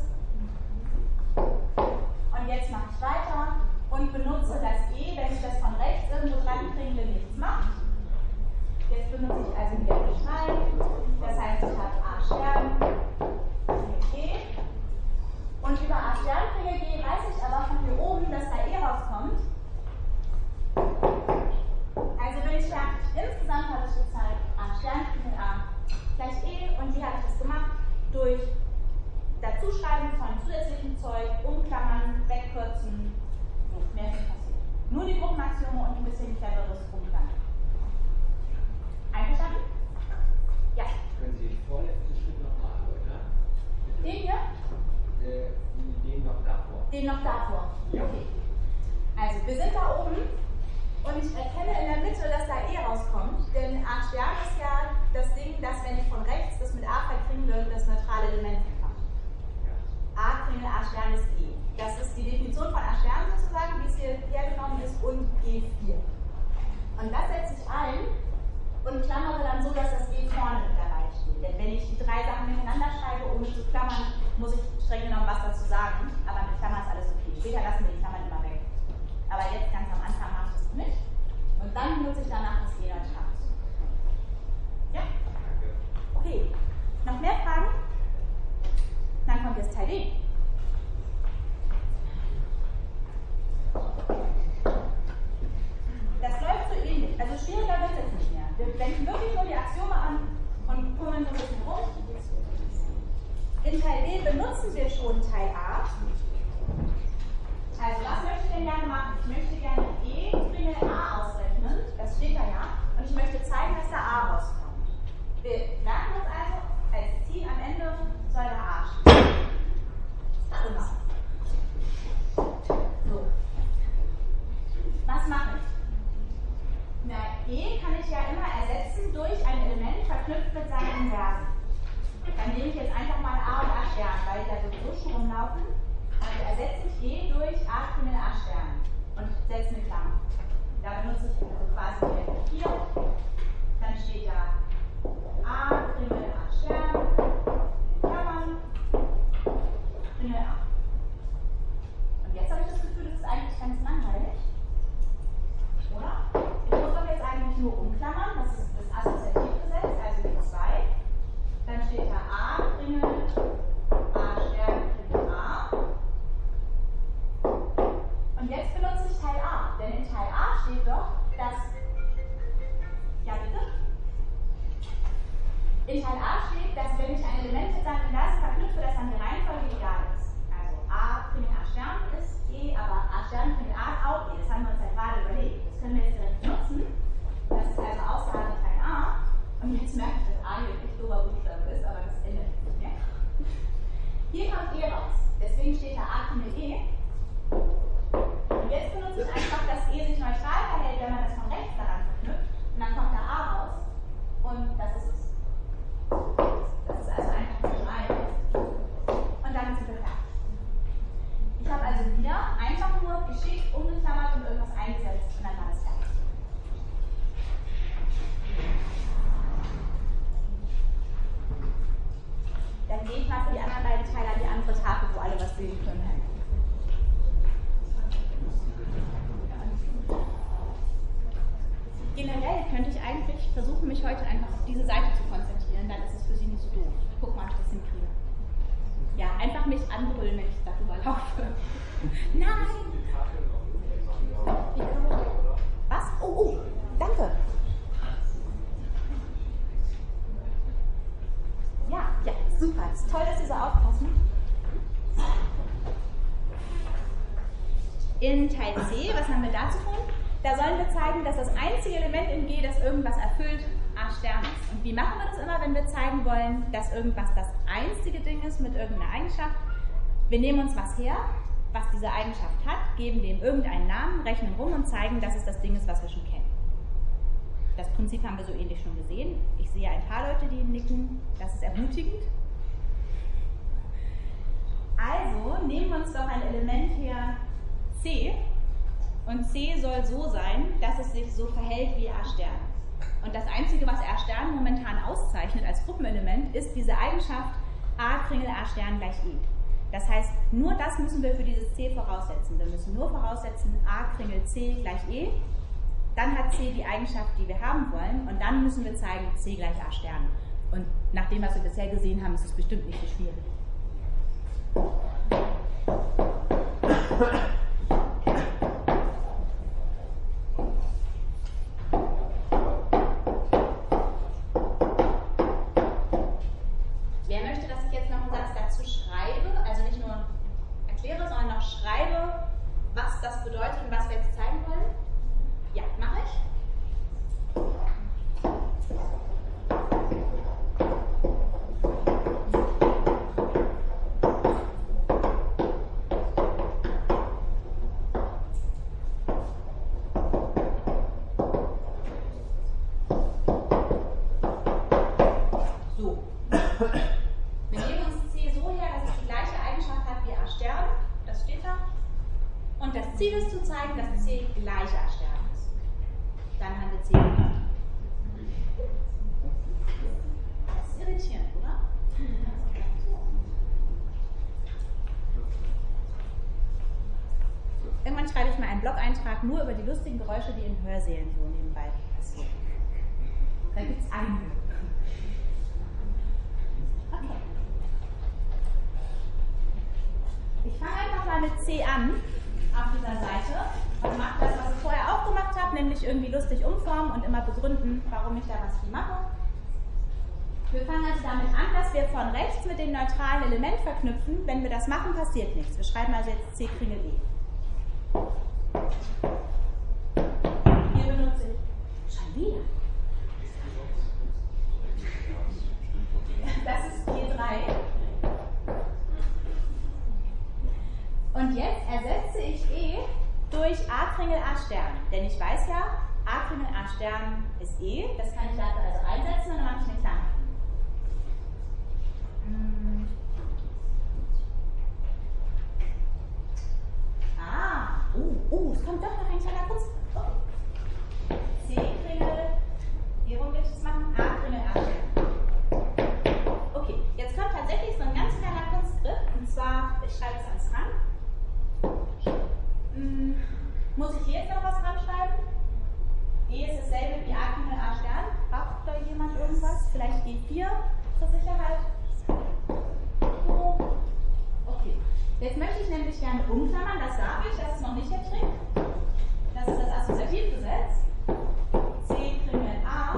Und jetzt mache ich weiter und benutze das E, wenn ich das von rechts irgendwo dran kringle, nichts macht. Jetzt benutze ich also wieder die rein. Das heißt, ich habe A Stern, Kringel G. Und über A Stern Kringel G weiß ich aber von hier oben, dass da E rauskommt. Also bin ich fertig. Insgesamt habe ich gezeigt, A Stern Kringel A gleich E und wie habe ich das gemacht? Durch Dazuschreiben von zusätzlichem Zeug, umklammern, wegkürzen. So, mehr ist nicht passiert. Nur die Gruppenaxiome und ein bisschen cleveres Umklammern. Einverstanden? Ja. Können Sie den vorletzten Schritt nochmal erläutern? Den hier? Den noch davor. Den noch davor. Ja. Okay. Also, wir sind da oben und ich erkenne in der Mitte, dass da E rauskommt, denn A Stern ist ja das Ding, dass wenn ich von rechts das mit A verkringle, das neutrale Element bekommt. A Kringel A Stern ist E. Das ist die Definition von A Stern sozusagen, wie es hier hergenommen ist, und G4. Und das setze ich ein und klammere dann so, dass das E vorne mit dabei steht. Denn wenn ich die drei Sachen miteinander schreibe, ohne zu klammern, muss ich streng genommen was dazu sagen. Aber mit Klammern ist alles okay. Später lassen wir die Klammern immer weg. Aber jetzt ganz am Anfang mache ich das nicht. Und dann benutze ich danach das E neutral. Ja? Okay. Noch mehr Fragen? Dann kommt jetzt Teil D. Das läuft so ähnlich. Also schwieriger wird es jetzt nicht mehr. Wir wenden wirklich nur die Axiome an und pummeln so ein bisschen rum. In Teil B benutzen wir schon Teil A. Also was möchte ich denn gerne machen? Ich möchte gerne E Kringel A ausrechnen. Das steht da ja. Und ich möchte zeigen, dass da A rauskommt. Wir merken uns also, als Ziel am Ende soll da A stehen. Genau. So. Was mache ich? Na, E kann ich ja immer ersetzen durch ein Element verknüpft mit seinen Inversen. Dann nehme ich jetzt einfach mal A und A Stern, weil die ja sowieso schon rumlaufen. Also ersetze ich E durch A Kringel A Stern und setze eine Klammer. Da benutze ich also quasi hier. Dann steht da A Kringel A Stern, Klammern, Kringel A. Und jetzt habe ich das Gefühl, das ist eigentlich ganz langweilig. Oder? Ich muss doch jetzt eigentlich nur umklammern, das ist das Assoziativgesetz, also G2. Dann steht da A Kringel A Stern Kringel A. Und jetzt benutze ich Teil A, denn in Teil A steht doch, dass. Ja, bitte? In Teil A steht, dass wenn ich ein Element mit seinem Inversen verknüpfe, dass dann die Reihenfolge egal ist. Also A Kringel A Stern ist E, aber A Stern Kringel A ist auch E. Das haben wir uns ja gerade überlegt. Das können wir jetzt direkt nutzen. Das ist also Aussage Teil A. Und jetzt merke ich, dass A hier ein echt dober Buchstabe ist, aber das ändert sich nicht mehr. Hier kommt E raus. Deswegen steht da A Kringel E. Und jetzt benutze ich einfach, dass E sich neutral verhält, wenn man das von rechts daran verknüpft. Und dann kommt da A raus. Und das ist es. Das ist also einfach nur 3. Und damit sind wir fertig. Ich habe also wieder einfach nur geschickt, umgeklammert und irgendwas eingesetzt und dann war das fertig. mich anbrüllen, wenn ich darüber laufe. Nein! Was? Oh, danke. Ja, super. Es ist toll, dass Sie so aufpassen. In Teil C, was haben wir da zu tun? Da sollen wir zeigen, dass das einzige Element in G, das irgendwas erfüllt, A' ist. Und wie machen wir das immer, wenn wir zeigen wollen, dass irgendwas das einzige Ding ist mit irgendeiner Eigenschaft? Wir nehmen uns was her, was diese Eigenschaft hat, geben dem irgendeinen Namen, rechnen rum und zeigen, dass es das Ding ist, was wir schon kennen. Das Prinzip haben wir so ähnlich schon gesehen. Ich sehe ein paar Leute, die nicken. Das ist ermutigend. Also nehmen wir uns doch ein Element her, C. Und C soll so sein, dass es sich so verhält wie A'. Und das Einzige, was A' momentan auszeichnet als Gruppenelement, ist diese Eigenschaft A' A' gleich E. Das heißt, nur das müssen wir für dieses C voraussetzen. Wir müssen nur voraussetzen, A' C gleich E. Dann hat C die Eigenschaft, die wir haben wollen. Und dann müssen wir zeigen, C gleich A'. Und nach dem, was wir bisher gesehen haben, ist es bestimmt nicht so schwierig. Wer möchte, dass ich jetzt noch einen Satz dazu schreibe, also nicht nur erkläre, sondern noch schreibe, was das bedeutet und was wir jetzt zeigen wollen? Ja, mache ich. So. Wir nehmen uns C so her, dass es die gleiche Eigenschaft hat wie A'. Das steht da. Und das Ziel ist zu zeigen, dass C gleich A' ist. Dann haben wir C gemacht. Das ist irritierend, oder? Irgendwann schreibe ich mal einen Blog-Eintrag nur über die lustigen Geräusche, die in Hörsälen so nebenbei passieren. Da gibt es einige. Okay. Ich fange einfach mal mit C an, auf dieser Seite, und mache das, was ich vorher auch gemacht habe, nämlich irgendwie lustig umformen und immer begründen, warum ich da was wie mache. Wir fangen also damit an, dass wir von rechts mit dem neutralen Element verknüpfen. Wenn wir das machen, passiert nichts. Wir schreiben also jetzt C', E. Hier benutze ich schon wieder. Das ist G3. Und jetzt ersetze ich E durch A', Denn ich weiß ja, A' ist E. Das kann ich dafür also einsetzen und dann mache ich eine Klammer. Es kommt doch noch ein kleiner Putz. Okay. C', wie rum will ich das machen? A'. Okay, jetzt kommt tatsächlich so ein ganz kleiner Kunstgriff, und zwar, ich schreibe es ans ran. Muss ich hier jetzt noch was ranschreiben? E ist dasselbe wie A'. Braucht da jemand irgendwas? Vielleicht G4 zur Sicherheit? So. Okay. Jetzt möchte ich nämlich gerne umklammern, das darf ich, das ist noch nicht der Trick. Das ist das Assoziativgesetz. C', A',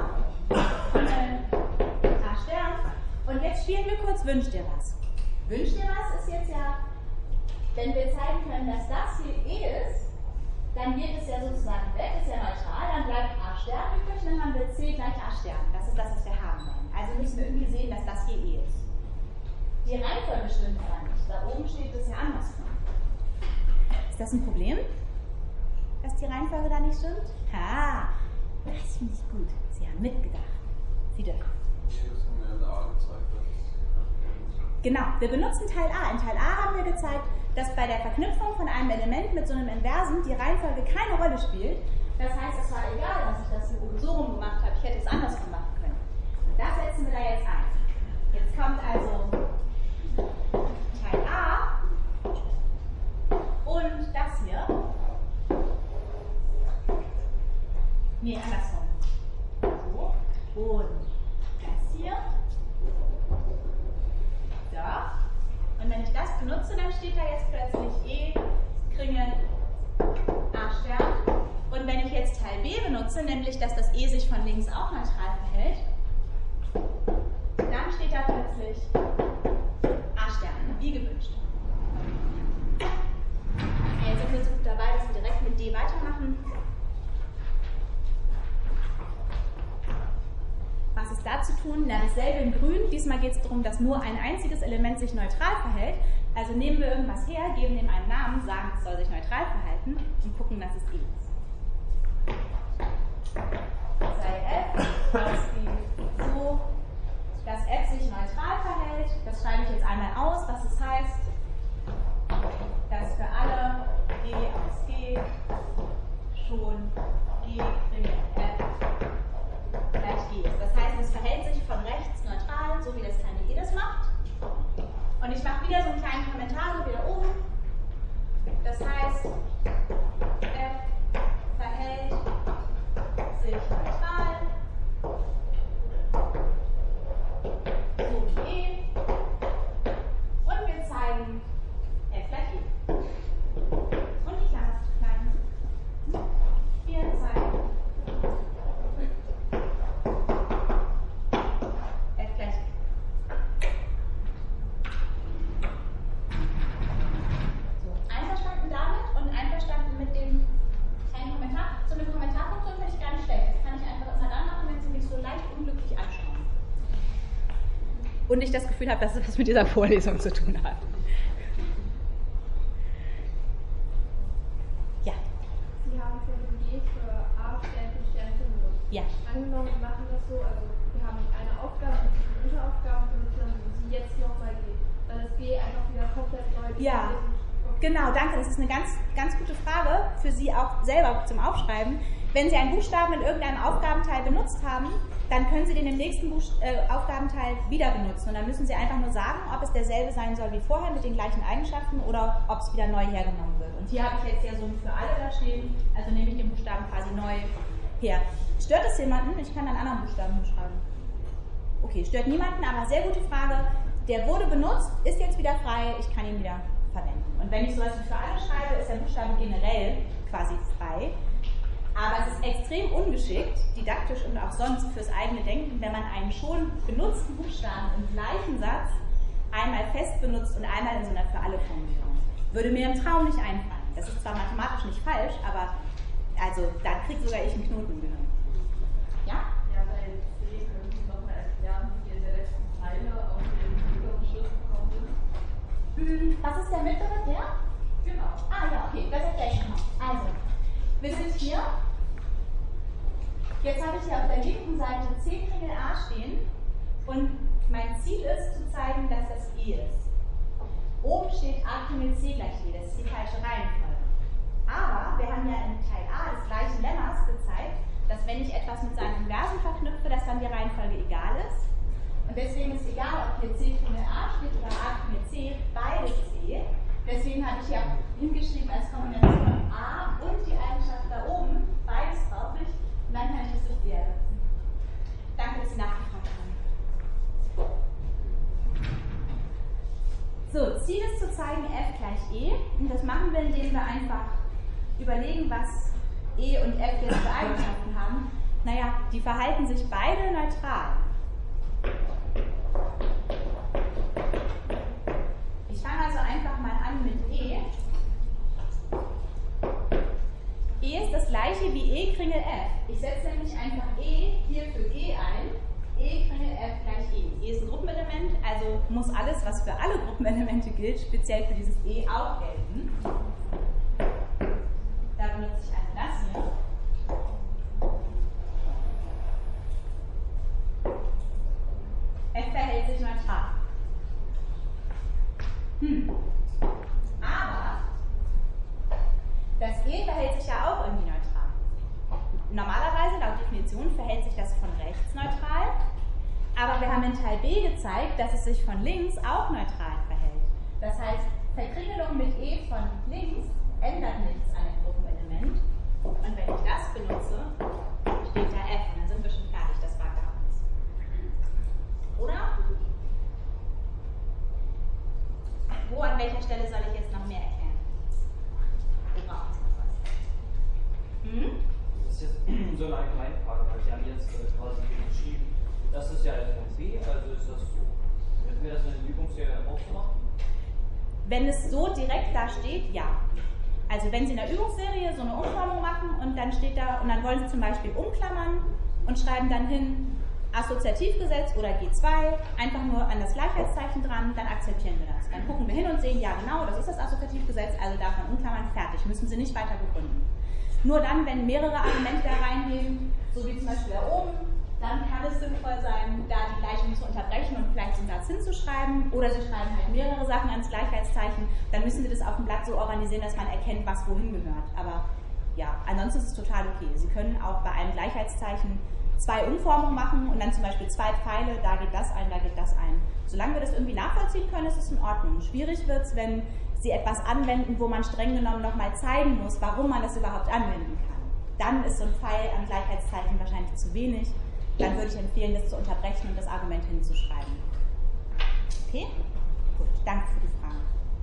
A'. Und jetzt spielen wir kurz Wünsch dir was. Wünsch dir was ist jetzt ja, wenn wir zeigen können, dass das hier E ist, dann geht es ja sozusagen weg, ist ja neutral, dann bleibt A' übrig und dann haben wir C gleich A'. Das ist das, was wir haben wollen. Also müssen wir irgendwie sehen, dass das hier E ist. Die Reihenfolge stimmt aber nicht. Da oben steht es ja andersrum. Ist das ein Problem, dass die Reihenfolge da nicht stimmt? Ha, das finde ich gut. Sie haben mitgedacht. Sie dürfen. Das haben wir in der A gezeigt. Genau, wir benutzen Teil A. In Teil A haben wir gezeigt, dass bei der Verknüpfung von einem Element mit so einem Inversen die Reihenfolge keine Rolle spielt. Das heißt, es war egal, dass ich das hier oben so rum gemacht habe. Ich hätte es andersrum machen können. Und das setzen wir da jetzt ein. Jetzt kommt also Teil A und das hier. Nee, andersrum. So. Und das hier. Da. Und wenn ich das benutze, dann steht da jetzt plötzlich E, Kringel, A Stern. Und wenn ich jetzt Teil B benutze, nämlich dass das E sich von links auch neutral verhält, dann steht da plötzlich A Stern, wie gewünscht. Jetzt sind wir jetzt gut dabei, dass wir direkt mit D weitermachen. Was ist da zu tun? Na, dasselbe in Grün. Diesmal geht es darum, dass nur ein einziges Element sich neutral verhält. Also nehmen wir irgendwas her, geben dem einen Namen, sagen, es soll sich neutral verhalten und gucken, dass es E ist. Sei F ausgeht so, dass F sich neutral verhält. Das schreibe ich jetzt einmal aus, was es heißt, dass für alle E aus G schon E Kringel F gleich G ist. Das heißt, es verhält sich von rechts neutral, so wie das kleine E das macht. Und ich mache wieder so einen kleinen Kommentar, so wie da oben. Das heißt, F verhält sich neutral, so wie E. Und wir zeigen F gleich E. Und die Klammer ist zu klein. Wir zeigen F gleich E. So, einverstanden damit und einverstanden mit dem kleinen Kommentar. So eine Kommentarfunktion finde ich gar nicht schlecht. Das kann ich einfach immer dann machen, wenn Sie mich so leicht unglücklich anschauen. Und ich das Gefühl habe, dass es was mit dieser Vorlesung zu tun hat. Ja. Sie haben für den G für A Sternchen benutzt. Ja. Angenommen, wir machen das so, also wir haben eine Aufgabe und eine Unteraufgabe benutzt, dann sie jetzt nochmal G. Dann ist G einfach wieder komplett neu. Ja. Genau, danke. Das ist eine ganz, ganz gute Frage für Sie auch selber zum Aufschreiben. Wenn Sie einen Buchstaben in irgendeinem Aufgabenteil benutzt haben, dann können Sie den im nächsten Aufgabenteil wieder benutzen. Und dann müssen Sie einfach nur sagen, ob es derselbe sein soll wie vorher mit den gleichen Eigenschaften oder ob es wieder neu hergenommen wird. Und hier habe ich jetzt ja so für alle da stehen, also nehme ich den Buchstaben quasi neu her. Stört es jemanden? Ich kann einen anderen Buchstaben hinschreiben. Okay, stört niemanden, aber sehr gute Frage. Der wurde benutzt, ist jetzt wieder frei, ich kann ihn wieder verwenden. Und wenn ich sowas wie für alle schreibe, ist der Buchstabe generell quasi frei. Aber es ist extrem ungeschickt, didaktisch und auch sonst fürs eigene Denken, wenn man einen schon benutzten Buchstaben im gleichen Satz einmal fest benutzt und einmal in so einer Für-alle-Formulierung. Würde mir im Traum nicht einfallen. Das ist zwar mathematisch nicht falsch, aber also da kriegt sogar ich einen Knoten im Gehirn. Ja? Ja, bei C können Sie nochmal erklären, wie in der letzten Zeile auf den mittleren Schluss gekommen sind. Was ist der mittlere? Der? Genau. Ah ja, okay, das erkläre ich schon mal. Also, wir sind hier. Jetzt habe ich hier auf der linken Seite C Kringel A stehen und mein Ziel ist zu zeigen, dass das E ist. Oben steht A Kringel C gleich E, das ist die falsche Reihenfolge. Aber wir haben ja in Teil A des gleichen Lemmas gezeigt, dass wenn ich etwas mit seinen Inversen verknüpfe, dass dann die Reihenfolge egal ist. Und deswegen ist egal, ob hier C Kringel A steht oder A Kringel C, beides ist E. Deswegen habe ich ja hingeschrieben als Kombination A und die Eigenschaft da oben, beides brauche ich, und dann kann ich das durch D ersetzen. Danke, dass Sie nachgefragt haben. So, Ziel ist zu zeigen, F gleich E, und das machen wir, indem wir einfach überlegen, was E und F jetzt für Eigenschaften haben. Naja, die verhalten sich beide neutral. Ich fange also einfach mal an mit E. E ist das gleiche wie E Kringel F. Ich setze nämlich einfach E hier für G ein. E Kringel F gleich E. E ist ein Gruppenelement, also muss alles, was für alle Gruppenelemente gilt, speziell für dieses E auch gelten. Da benutze ich also das hier. F verhält sich neutral. Aber das E verhält sich ja auch irgendwie neutral. Normalerweise, laut Definition, verhält sich das von rechts neutral, aber wir haben in Teil B gezeigt, dass es sich von links auch neutral verhält. Das heißt, Verkringelung mit E von links ändert nichts an dem Gruppenelement. Und wenn ich das benutze, steht da F und dann sind wir schon fertig, das war gar nichts. Oder? Wo, an welcher Stelle soll ich jetzt noch mehr erklären? Wir brauchen noch was. Das ist jetzt so eine Allgemeinfrage, weil Sie haben jetzt quasi geschrieben, das ist ja Element B, also ist das so. Hätten wir das in der Übungsserie auch so machen? Wenn es so direkt da steht, ja. Also wenn Sie in der Übungsserie so eine Umformung machen und dann steht da, und dann wollen Sie zum Beispiel umklammern und schreiben dann hin Assoziativgesetz oder G2, einfach nur an das Gleichheitszeichen dran, dann akzeptieren wir das. Dann gucken wir hin und sehen, ja genau, das ist das Assoziativgesetz, also darf man umklammern, fertig, müssen Sie nicht weiter begründen. Nur dann, wenn mehrere Argumente da reingehen, so wie zum Beispiel da oben, dann kann es sinnvoll sein, da die Gleichung zu unterbrechen und vielleicht so einen Satz hinzuschreiben. Oder Sie schreiben halt mehrere Sachen ans Gleichheitszeichen. Dann müssen Sie das auf dem Blatt so organisieren, dass man erkennt, was wohin gehört. Aber ja, ansonsten ist es total okay. Sie können auch bei einem Gleichheitszeichen 2 Umformungen machen und dann zum Beispiel 2 Pfeile, da geht das ein, da geht das ein. Solange wir das irgendwie nachvollziehen können, ist es in Ordnung. Schwierig wird es, wenn Sie etwas anwenden, wo man streng genommen nochmal zeigen muss, warum man das überhaupt anwenden kann. Dann ist so ein Pfeil am Gleichheitszeichen wahrscheinlich zu wenig. Dann würde ich empfehlen, das zu unterbrechen und das Argument hinzuschreiben. Okay? Gut, danke für die Frage.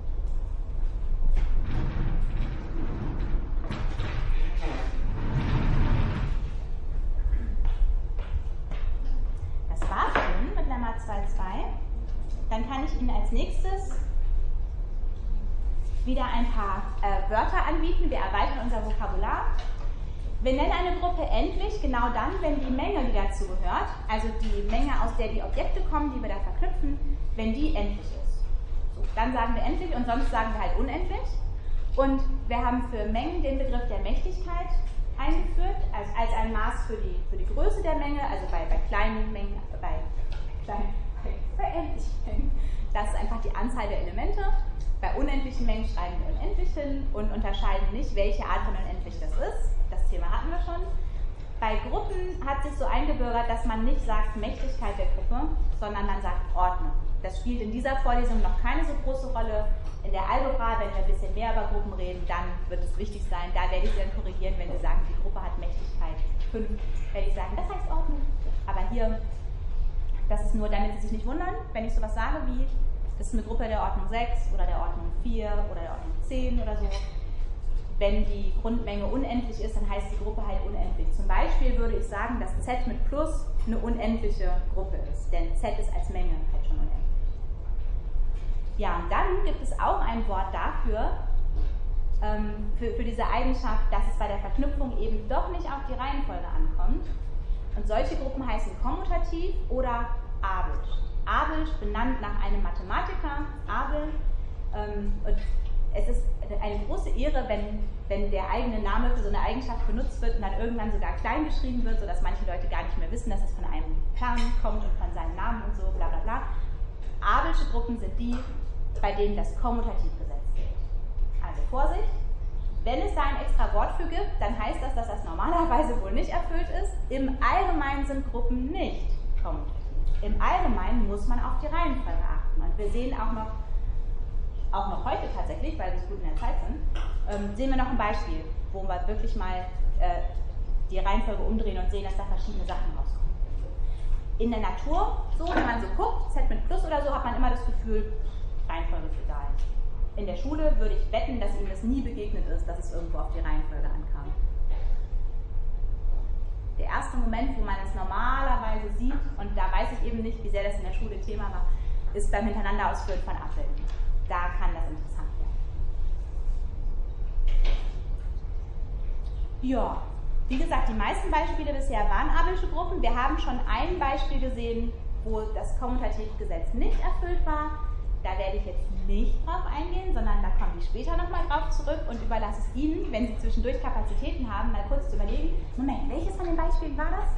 Das war's schon mit Lemma 2.2. Dann kann ich Ihnen als nächstes wieder ein paar Wörter anbieten. Wir erweitern unser Vokabular. Wir nennen eine Gruppe endlich genau dann, wenn die Menge, die dazu gehört, also die Menge, aus der die Objekte kommen, die wir da verknüpfen, wenn die endlich ist. So, dann sagen wir endlich und sonst sagen wir halt unendlich. Und wir haben für Mengen den Begriff der Mächtigkeit eingeführt, als ein Maß für die Größe der Menge, also bei kleinen Mengen, bei endlichen Mengen, das ist einfach die Anzahl der Elemente. Bei unendlichen Mengen schreiben wir unendlich hin und unterscheiden nicht, welche Art von unendlich das ist. Das Thema hatten wir schon. Bei Gruppen hat sich so eingebürgert, dass man nicht sagt Mächtigkeit der Gruppe, sondern man sagt Ordnung. Das spielt in dieser Vorlesung noch keine so große Rolle. In der Algebra, wenn wir ein bisschen mehr über Gruppen reden, dann wird es wichtig sein. Da werde ich Sie dann korrigieren, wenn Sie sagen, die Gruppe hat Mächtigkeit 5. Werde ich sagen, das heißt Ordnung. Aber hier, das ist nur, damit Sie sich nicht wundern, wenn ich sowas sage wie, das ist eine Gruppe der Ordnung 6 oder der Ordnung 4 oder der Ordnung 10 oder so. Wenn die Grundmenge unendlich ist, dann heißt die Gruppe halt unendlich. Zum Beispiel würde ich sagen, dass Z mit Plus eine unendliche Gruppe ist, denn Z ist als Menge halt schon unendlich. Ja, und dann gibt es auch ein Wort dafür, für diese Eigenschaft, dass es bei der Verknüpfung eben doch nicht auf die Reihenfolge ankommt. Und solche Gruppen heißen kommutativ oder abelsch. Abelsch benannt nach einem Mathematiker, Abel. Und es ist eine große Ehre, wenn der eigene Name für so eine Eigenschaft benutzt wird und dann irgendwann sogar klein geschrieben wird, sodass manche Leute gar nicht mehr wissen, dass es von einem Herrn kommt und von seinem Namen und so, bla bla bla. Abelsche Gruppen sind die, bei denen das Kommutativgesetz gilt. Also Vorsicht, wenn es da ein extra Wort für gibt, dann heißt das, dass das normalerweise wohl nicht erfüllt ist. Im Allgemeinen sind Gruppen nicht kommutativ. Im Allgemeinen muss man auf die Reihenfolge achten. Und wir sehen auch noch heute tatsächlich, weil wir so gut in der Zeit sind, sehen wir noch ein Beispiel, wo wir wirklich mal die Reihenfolge umdrehen und sehen, dass da verschiedene Sachen rauskommen. In der Natur, so wenn man so guckt, Z mit Plus oder so, hat man immer das Gefühl, Reihenfolge ist egal. In der Schule würde ich wetten, dass Ihnen das nie begegnet ist, dass es irgendwo auf die Reihenfolge ankam. Der erste Moment, wo man es normalerweise sieht, und da weiß ich eben nicht, wie sehr das in der Schule Thema war, ist beim Hintereinanderausführen von Abbilden. Da kann das interessant werden. Ja, wie gesagt, die meisten Beispiele bisher waren abelsche Gruppen. Wir haben schon ein Beispiel gesehen, wo das Kommutativgesetz nicht erfüllt war. Da werde ich jetzt nicht drauf eingehen, sondern da kommen wir später nochmal drauf zurück und überlasse es Ihnen, wenn Sie zwischendurch Kapazitäten haben, mal kurz zu überlegen, Moment, welches von den Beispielen war das?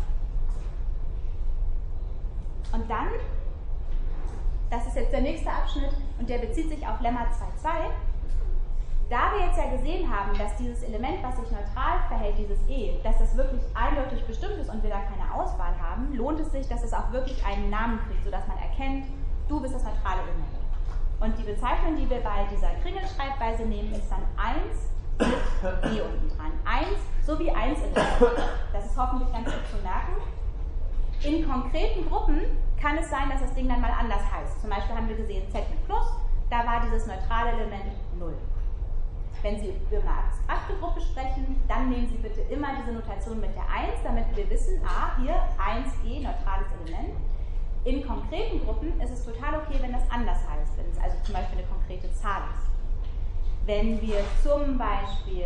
Und dann, das ist jetzt der nächste Abschnitt und der bezieht sich auf Lemma 2.2. Da wir jetzt ja gesehen haben, dass dieses Element, was sich neutral verhält, dieses E, dass das wirklich eindeutig bestimmt ist und wir da keine Auswahl haben, lohnt es sich, dass es auch wirklich einen Namen kriegt, sodass man erkennt, du bist das neutrale Element. Und die Bezeichnung, die wir bei dieser Kringelschreibweise nehmen, ist dann 1 mit E unten dran. 1 sowie 1 in der Gruppe. Das ist hoffentlich ganz gut zu merken. In konkreten Gruppen kann es sein, dass das Ding dann mal anders heißt. Zum Beispiel haben wir gesehen Z mit Plus, da war dieses neutrale Element 0. Wenn Sie über eine abstrakte Gruppe sprechen, dann nehmen Sie bitte immer diese Notation mit der 1, damit wir wissen, hier 1G, neutrales Element. In konkreten Gruppen ist es total okay, wenn das anders heißt, wenn es also zum Beispiel eine konkrete Zahl ist. Wenn wir zum Beispiel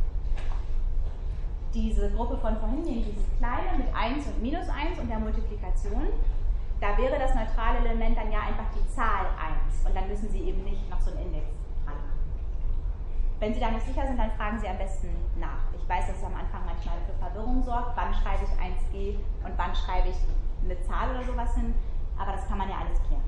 diese Gruppe von vorhin nehmen, dieses kleine mit 1 und minus 1 und der Multiplikation, da wäre das neutrale Element dann ja einfach die Zahl 1 und dann müssen Sie eben nicht noch so einen Index dran machen. Wenn Sie da nicht sicher sind, dann fragen Sie am besten nach. Ich weiß, dass es am Anfang manchmal für Verwirrung sorgt, wann schreibe ich 1G und wann schreibe ich eine Zahl oder sowas hin, aber das kann man ja alles klären.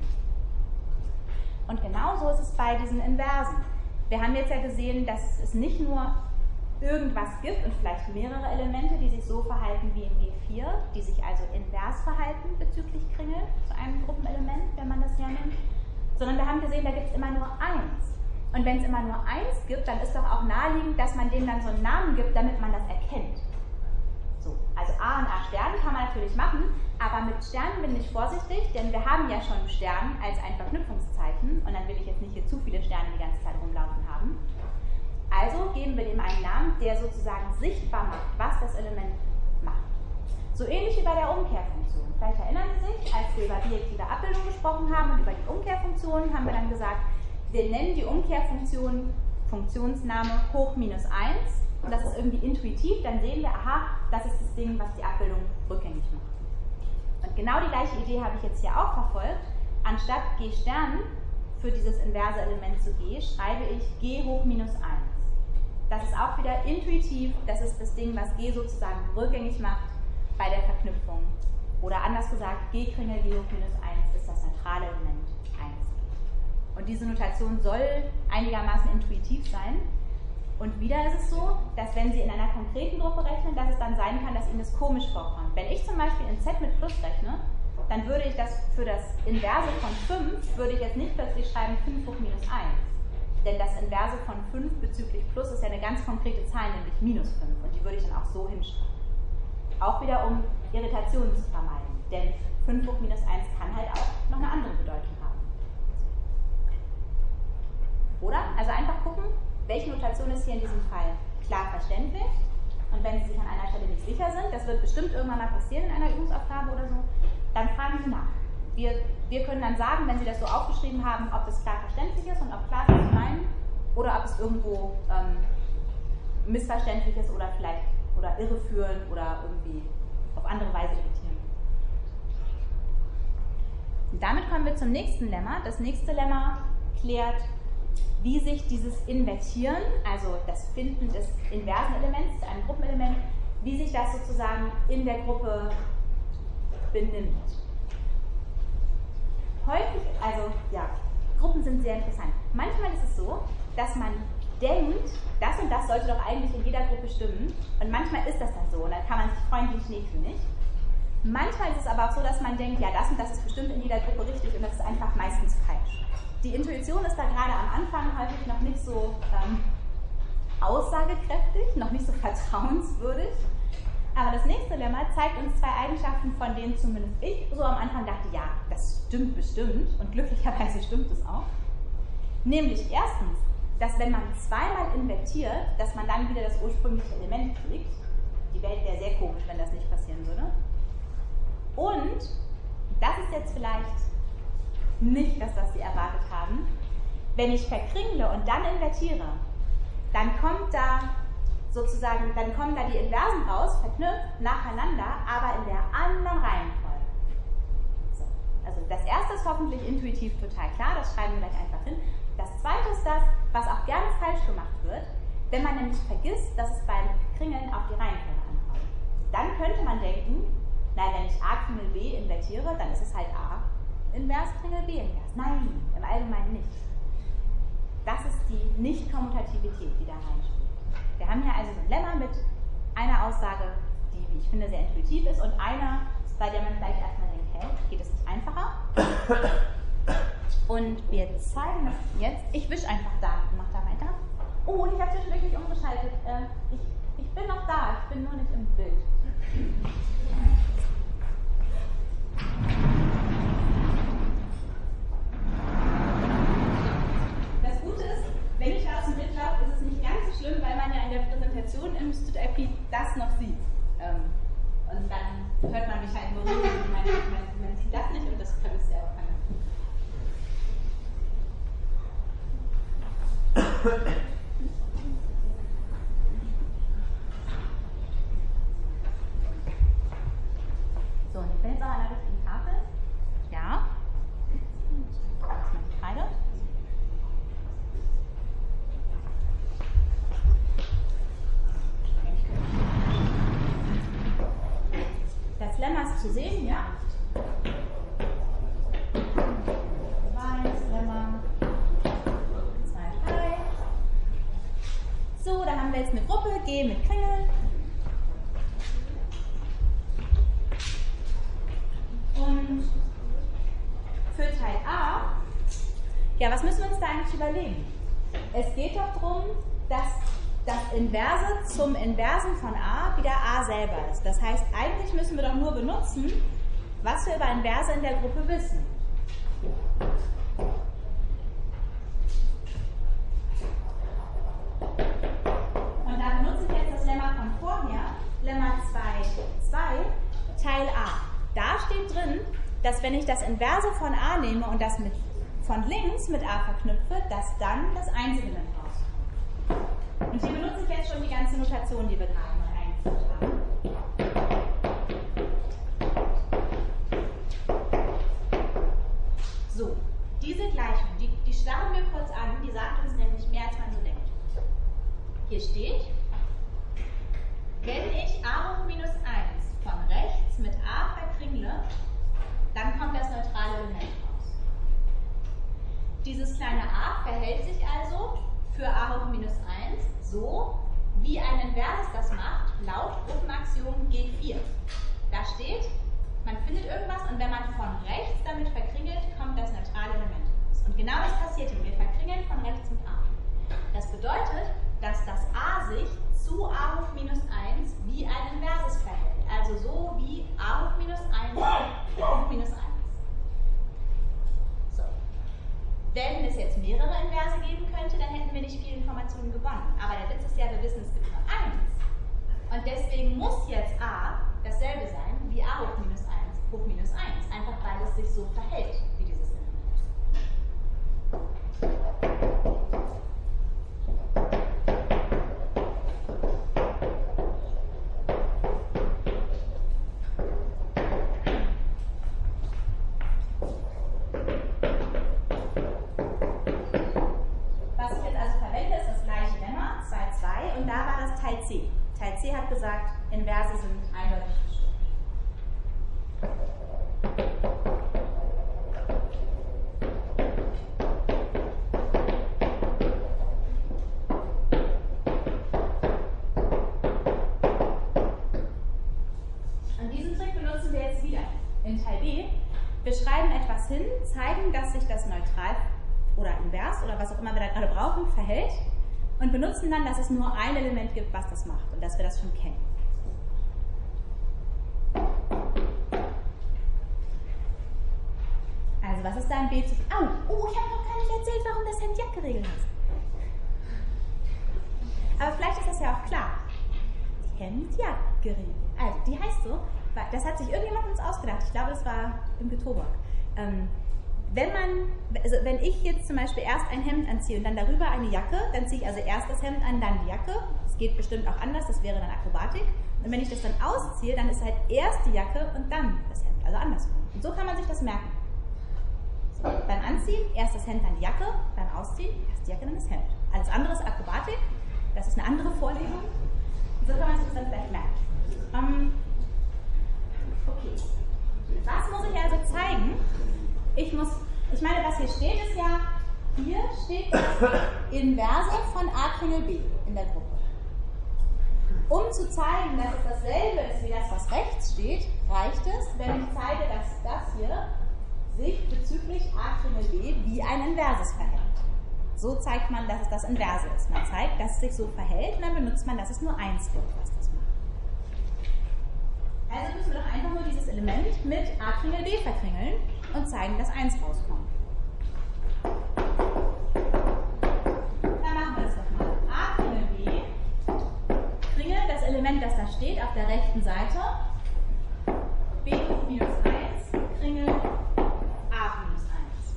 Und genauso ist es bei diesen Inversen. Wir haben jetzt ja gesehen, dass es nicht nur irgendwas gibt und vielleicht mehrere Elemente, die sich so verhalten wie in G4, die sich also invers verhalten bezüglich Kringel zu einem Gruppenelement, wenn man das hernimmt, sondern wir haben gesehen, da gibt es immer nur 1. Und wenn es immer nur 1 gibt, dann ist doch auch naheliegend, dass man dem dann so einen Namen gibt, damit man das erkennt. So, also A und A Stern kann man natürlich machen, aber mit Sternen bin ich vorsichtig, denn wir haben ja schon Stern als ein Verknüpfungszeichen und dann will ich jetzt nicht hier zu viele Sterne die ganze Zeit rumlaufen haben. Also geben wir dem einen Namen, der sozusagen sichtbar macht, was das Element macht. So ähnlich wie bei der Umkehrfunktion. Vielleicht erinnern Sie sich, als wir über bijektive Abbildung gesprochen haben und über die Umkehrfunktion, haben wir dann gesagt, wir nennen die Umkehrfunktion Funktionsname hoch minus 1. Und das ist irgendwie intuitiv, dann sehen wir, aha, das ist das Ding, was die Abbildung rückgängig macht. Und genau die gleiche Idee habe ich jetzt hier auch verfolgt. Anstatt G Stern für dieses inverse Element zu G, schreibe ich G hoch minus 1. Das ist auch wieder intuitiv, das ist das Ding, was G sozusagen rückgängig macht bei der Verknüpfung. Oder anders gesagt, G Kringel G hoch minus 1 ist das neutrale Element 1. Und diese Notation soll einigermaßen intuitiv sein. Und wieder ist es so, dass wenn Sie in einer konkreten Gruppe rechnen, dass es dann sein kann, dass Ihnen das komisch vorkommt. Wenn ich zum Beispiel in Z mit Plus rechne, dann würde ich das für das Inverse von 5, würde ich jetzt nicht plötzlich schreiben 5 hoch minus 1. Denn das Inverse von 5 bezüglich Plus ist ja eine ganz konkrete Zahl, nämlich minus 5. Und die würde ich dann auch so hinschreiben. Auch wieder, um Irritationen zu vermeiden. Denn 5 hoch minus 1 kann halt auch noch eine andere Bedeutung haben. Oder? Also einfach gucken, welche Notation ist hier in diesem Fall klar verständlich. Und wenn Sie sich an einer Stelle nicht sicher sind, das wird bestimmt irgendwann mal passieren in einer Übungsaufgabe oder so, dann fragen Sie nach. Wir können dann sagen, wenn Sie das so aufgeschrieben haben, ob das klar verständlich ist und ob klar ist, was Sie meinen, oder ob es irgendwo missverständlich ist oder vielleicht oder irreführend oder irgendwie auf andere Weise irritieren. Und damit kommen wir zum nächsten Lemma. Das nächste Lemma klärt, wie sich dieses Invertieren, also das Finden des inversen Elements zu einem Gruppenelement, wie sich das sozusagen in der Gruppe benimmt. Häufig, also ja, Gruppen sind sehr interessant. Manchmal ist es so, dass man denkt, das und das sollte doch eigentlich in jeder Gruppe stimmen und manchmal ist das dann so und dann kann man sich freuen wie Schneekönig. Manchmal ist es aber auch so, dass man denkt, ja, das und das ist bestimmt in jeder Gruppe richtig und das ist einfach meistens falsch. Die Intuition ist da gerade am Anfang häufig noch nicht so aussagekräftig, noch nicht so vertrauenswürdig. Aber das nächste Lemma zeigt uns zwei Eigenschaften, von denen zumindest ich so am Anfang dachte, ja, das stimmt bestimmt und glücklicherweise stimmt es auch. Nämlich erstens, dass wenn man zweimal invertiert, dass man dann wieder das ursprüngliche Element kriegt. Die Welt wäre sehr komisch, wenn das nicht passieren würde. Und, das ist jetzt vielleicht nicht das, was Sie erwartet haben, wenn ich verkringle und dann invertiere, dann kommt da sozusagen, dann kommen da die Inversen raus, verknüpft, nacheinander, aber in der anderen Reihenfolge. So. Also das erste ist hoffentlich intuitiv total klar, das schreiben wir gleich einfach hin. Das zweite ist das, was auch gerne falsch gemacht wird, wenn man nämlich vergisst, dass es beim Kringeln auf die Reihenfolge ankommt. Dann könnte man denken, na, wenn ich A Kringel B invertiere, dann ist es halt A invers, Kringel B invers. Nein, im Allgemeinen nicht. Das ist die Nicht-Kommutativität, die da reinspielt. Wir haben hier also ein Lemma mit einer Aussage, die, wie ich finde, sehr intuitiv ist und einer, bei der man vielleicht erstmal denkt, hey, geht es nicht einfacher? Und wir zeigen das jetzt. Ich wische einfach da und mache da weiter. Oh, und ich habe zwischendurch nicht umgeschaltet. Ich bin noch da, ich bin nur nicht im Bild. Das Notation im StudIP das noch sieht. Und dann hört man mich halt nur reden, man sieht das nicht und das vermisst ja auch keiner. So, und ich bin jetzt auch an der richtigen Tafel. Ja. Das ist meine Kreide. Das Lemma ist zu sehen, ja? Weiß, Lemma. 2, 3. So, da haben wir jetzt eine Gruppe, G mit Kringel. Und für Teil A, ja, was müssen wir uns da eigentlich überlegen? Es geht doch darum, dass das Inverse zum Inversen von A wieder A selber ist. Das heißt, eigentlich müssen wir doch nur benutzen, was wir über Inverse in der Gruppe wissen. Und da benutze ich jetzt das Lemma von vorher, Lemma 2, 2, Teil A. Da steht drin, dass wenn ich das Inverse von A nehme und das von links mit A verknüpfe, dass dann das Einzelement rauskommt. Und hier benutze ich jetzt schon die ganze Notation, die wir gerade mal eingeführt haben. So, diese Gleichung, die starren wir kurz an, die sagt uns nämlich mehr, als man so denkt. Hier steht, wenn ich a hoch minus 1 von rechts mit a verkringle, dann kommt das neutrale Element raus. Dieses kleine a verhält sich also für a hoch minus 1 so, wie ein Inverses das macht, laut Gruppenaxiom G4. Da steht, man findet irgendwas und wenn man von rechts damit verkringelt, kommt das neutrale Element raus. Und genau das passiert hier. Wir verkringeln von rechts mit a. Das bedeutet, dass das a sich zu a hoch minus 1 wie ein Inverses verhält. Also so wie a hoch minus 1 hoch minus 1. So. Wenn es jetzt mehrere Inverse geben könnte, dann hätten wir nicht viel Informationen gewonnen. Aber der Witz ist ja, wir wissen, es gibt nur 1. Und deswegen muss jetzt a dasselbe sein wie a hoch minus 1 hoch minus 1. Einfach weil es sich so verhält wie dieses Element. Was ich jetzt also verwende, ist das gleiche Lemma, 2, 2, und da war das Teil C. Teil C hat gesagt, Inverse sind eindeutig bestimmt. Und diesen Trick benutzen wir jetzt wieder in Teil B. Wir schreiben etwas hin, zeigen, dass sich das neutral oder invers oder was auch immer wir da gerade brauchen, verhält und benutzen dann, dass es nur ein Element gibt, was das macht und dass wir das schon kennen. Also was ist da in B zu... Oh, ich habe noch gar nicht erzählt, warum das Hemd-Jacke-Regel heißt. Aber vielleicht ist das ja auch klar. Die Hemd-Jacke-Regel. Also, die heißt so, weil das hat sich irgendjemand uns ausgedacht. Ich glaube, das war im Göteborg. Wenn ich jetzt zum Beispiel erst ein Hemd anziehe und dann darüber eine Jacke, dann ziehe ich also erst das Hemd an, dann die Jacke. Das geht bestimmt auch anders, das wäre dann Akrobatik. Und wenn ich das dann ausziehe, dann ist halt erst die Jacke und dann das Hemd, also andersrum. Und so kann man sich das merken. So, beim Anziehen, erst das Hemd, dann die Jacke, beim Ausziehen, erst die Jacke, dann das Hemd. Alles andere ist Akrobatik, das ist eine andere Vorlesung. Und so kann man sich das dann vielleicht merken. Okay. Was muss ich also zeigen? Ich meine, was hier steht, ist ja, hier steht das Inverse von a Kringel b in der Gruppe. Um zu zeigen, dass es dasselbe ist wie das, was rechts steht, reicht es, wenn ich zeige, dass das hier sich bezüglich a Kringel b wie ein Inverses verhält. So zeigt man, dass es das Inverse ist. Man zeigt, dass es sich so verhält und dann benutzt man, dass es nur 1 gibt, was das macht. Also müssen wir doch einfach nur dieses Element mit a Kringel b verkringeln und zeigen, dass 1 rauskommt. Dann machen wir das nochmal. A Kringel b Element, das da steht, auf der rechten Seite, b hoch minus 1, Kringel a hoch minus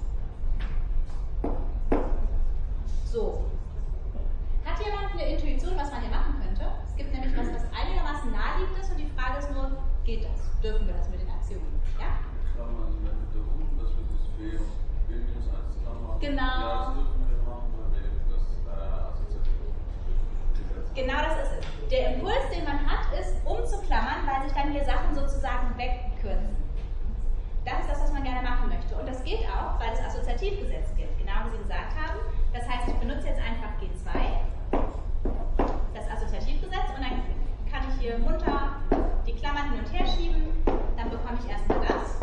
1. So. Hat jemand eine Intuition, was man hier machen könnte? Es gibt nämlich was einigermaßen naheliegend ist und die Frage ist nur, geht das? Dürfen wir das mit den Axiomen? Ja? Klammern die Mitte um, dass wir das b und b minus 1 zusammen machen. Genau. Ja, das dürfen wir machen, weil wir eben das assoziativ. Genau das ist es. Der Impuls, den man hat, ist umzuklammern, weil sich dann hier Sachen sozusagen wegkürzen. Das ist das, was man gerne machen möchte. Und das geht auch, weil das Assoziativgesetz gilt, genau wie Sie gesagt haben. Das heißt, ich benutze jetzt einfach G2, das Assoziativgesetz, und dann kann ich hier munter die Klammern hin und her schieben. Dann bekomme ich erstmal das.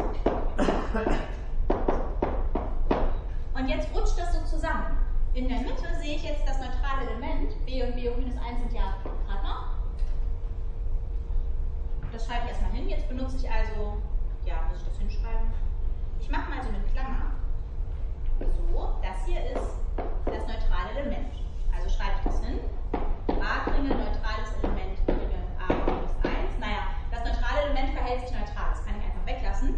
Und jetzt rutscht das so zusammen. In der Mitte sehe ich jetzt das neutrale Element. B und B hoch minus 1 sind ja Partner. Das schreibe ich erstmal hin. Jetzt benutze ich also, ja, muss ich das hinschreiben? Ich mache mal so eine Klammer. So, das hier ist das neutrale Element. Also schreibe ich das hin. A-Kringel, neutrales Element, Kringel A minus 1. Naja, das neutrale Element verhält sich neutral. Das kann ich einfach weglassen.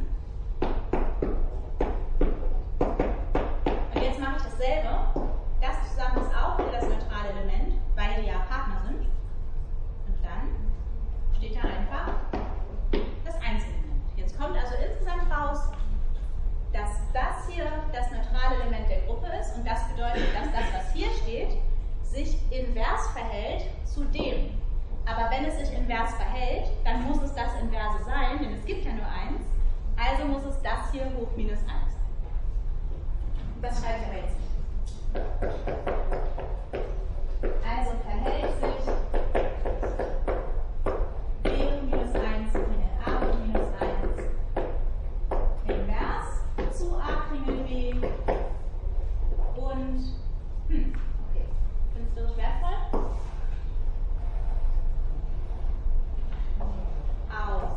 Und jetzt mache ich dasselbe. Das zusammen ist auch wieder das neutrale Element, weil die ja Partner sind. Und dann steht da einfach das Einzelement. Jetzt kommt also insgesamt raus, dass das hier das neutrale Element der Gruppe ist, und das bedeutet, dass das, was hier steht, sich invers verhält zu dem. Aber wenn es sich invers verhält, dann muss es das Inverse sein, denn es gibt ja nur 1, also muss es das hier hoch minus 1 sein. Das schreibe ich aber jetzt nicht. Also verhält sich b hoch minus 1 Kringel a hoch minus 1 invers zu a Kringel b und okay, künstlerisch wertvoll aus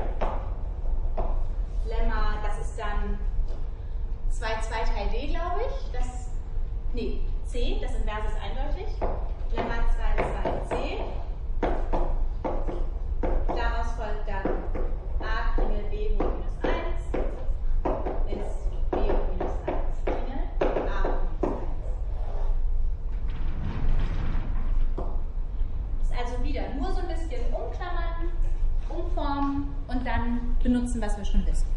Lemma, das ist dann 2 Teil d, glaube ich. Nee, C, das Inverse ist eindeutig. Lemma 2, 2, C. Daraus folgt dann a Kringel b hoch minus 1 ist b hoch minus 1 Kringel a hoch minus 1. Ist also wieder nur so ein bisschen umklammern, umformen und dann benutzen, was wir schon wissen.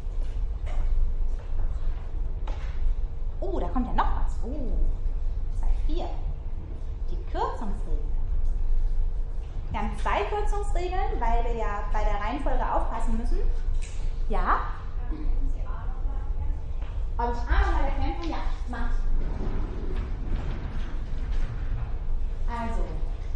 Oh, da kommt ja noch was. Oh, Zahl 4. Die Kürzungsregeln. Wir haben 2 Kürzungsregeln, weil wir ja bei der Reihenfolge aufpassen müssen. Ja? Ob ich A nochmal erklären kann? Ja, mach ich. Also,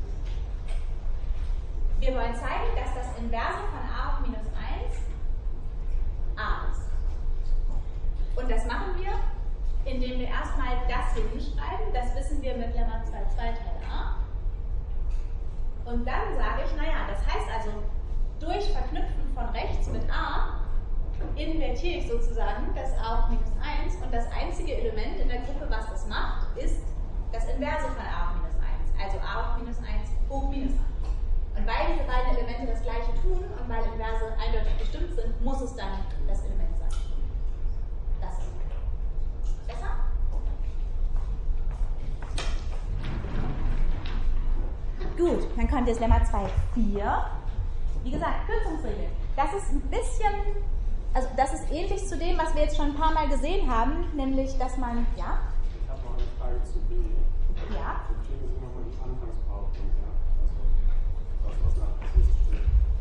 wir wollen zeigen, dass das Inverse von a hoch minus 1 a ist. Und das machen wir, indem wir erstmal das hier hinschreiben. Das wissen wir mit Lemma 2, 2 Teil a. Und dann sage ich, naja, das heißt also, durch Verknüpfen von rechts mit a invertiere ich sozusagen das a hoch minus 1, und das einzige Element in der Gruppe, was das macht, ist das Inverse von a hoch minus 1, also a hoch minus 1 hoch minus 1. Und weil diese beiden Elemente das gleiche tun und weil Inverse eindeutig bestimmt sind, muss es dann das Element sein. Das ist besser? Gut, dann kommt jetzt Lemma 2, 4. Wie gesagt, Kürzungsregel. Das ist ein bisschen, also das ist ähnlich zu dem, was wir jetzt schon ein paar Mal gesehen haben, nämlich, dass man, ja? Ich habe noch eine Frage zu B. Ja? Verstehen Sie nochmal die Anfangsbehauptung, ja? Also, was nach steht.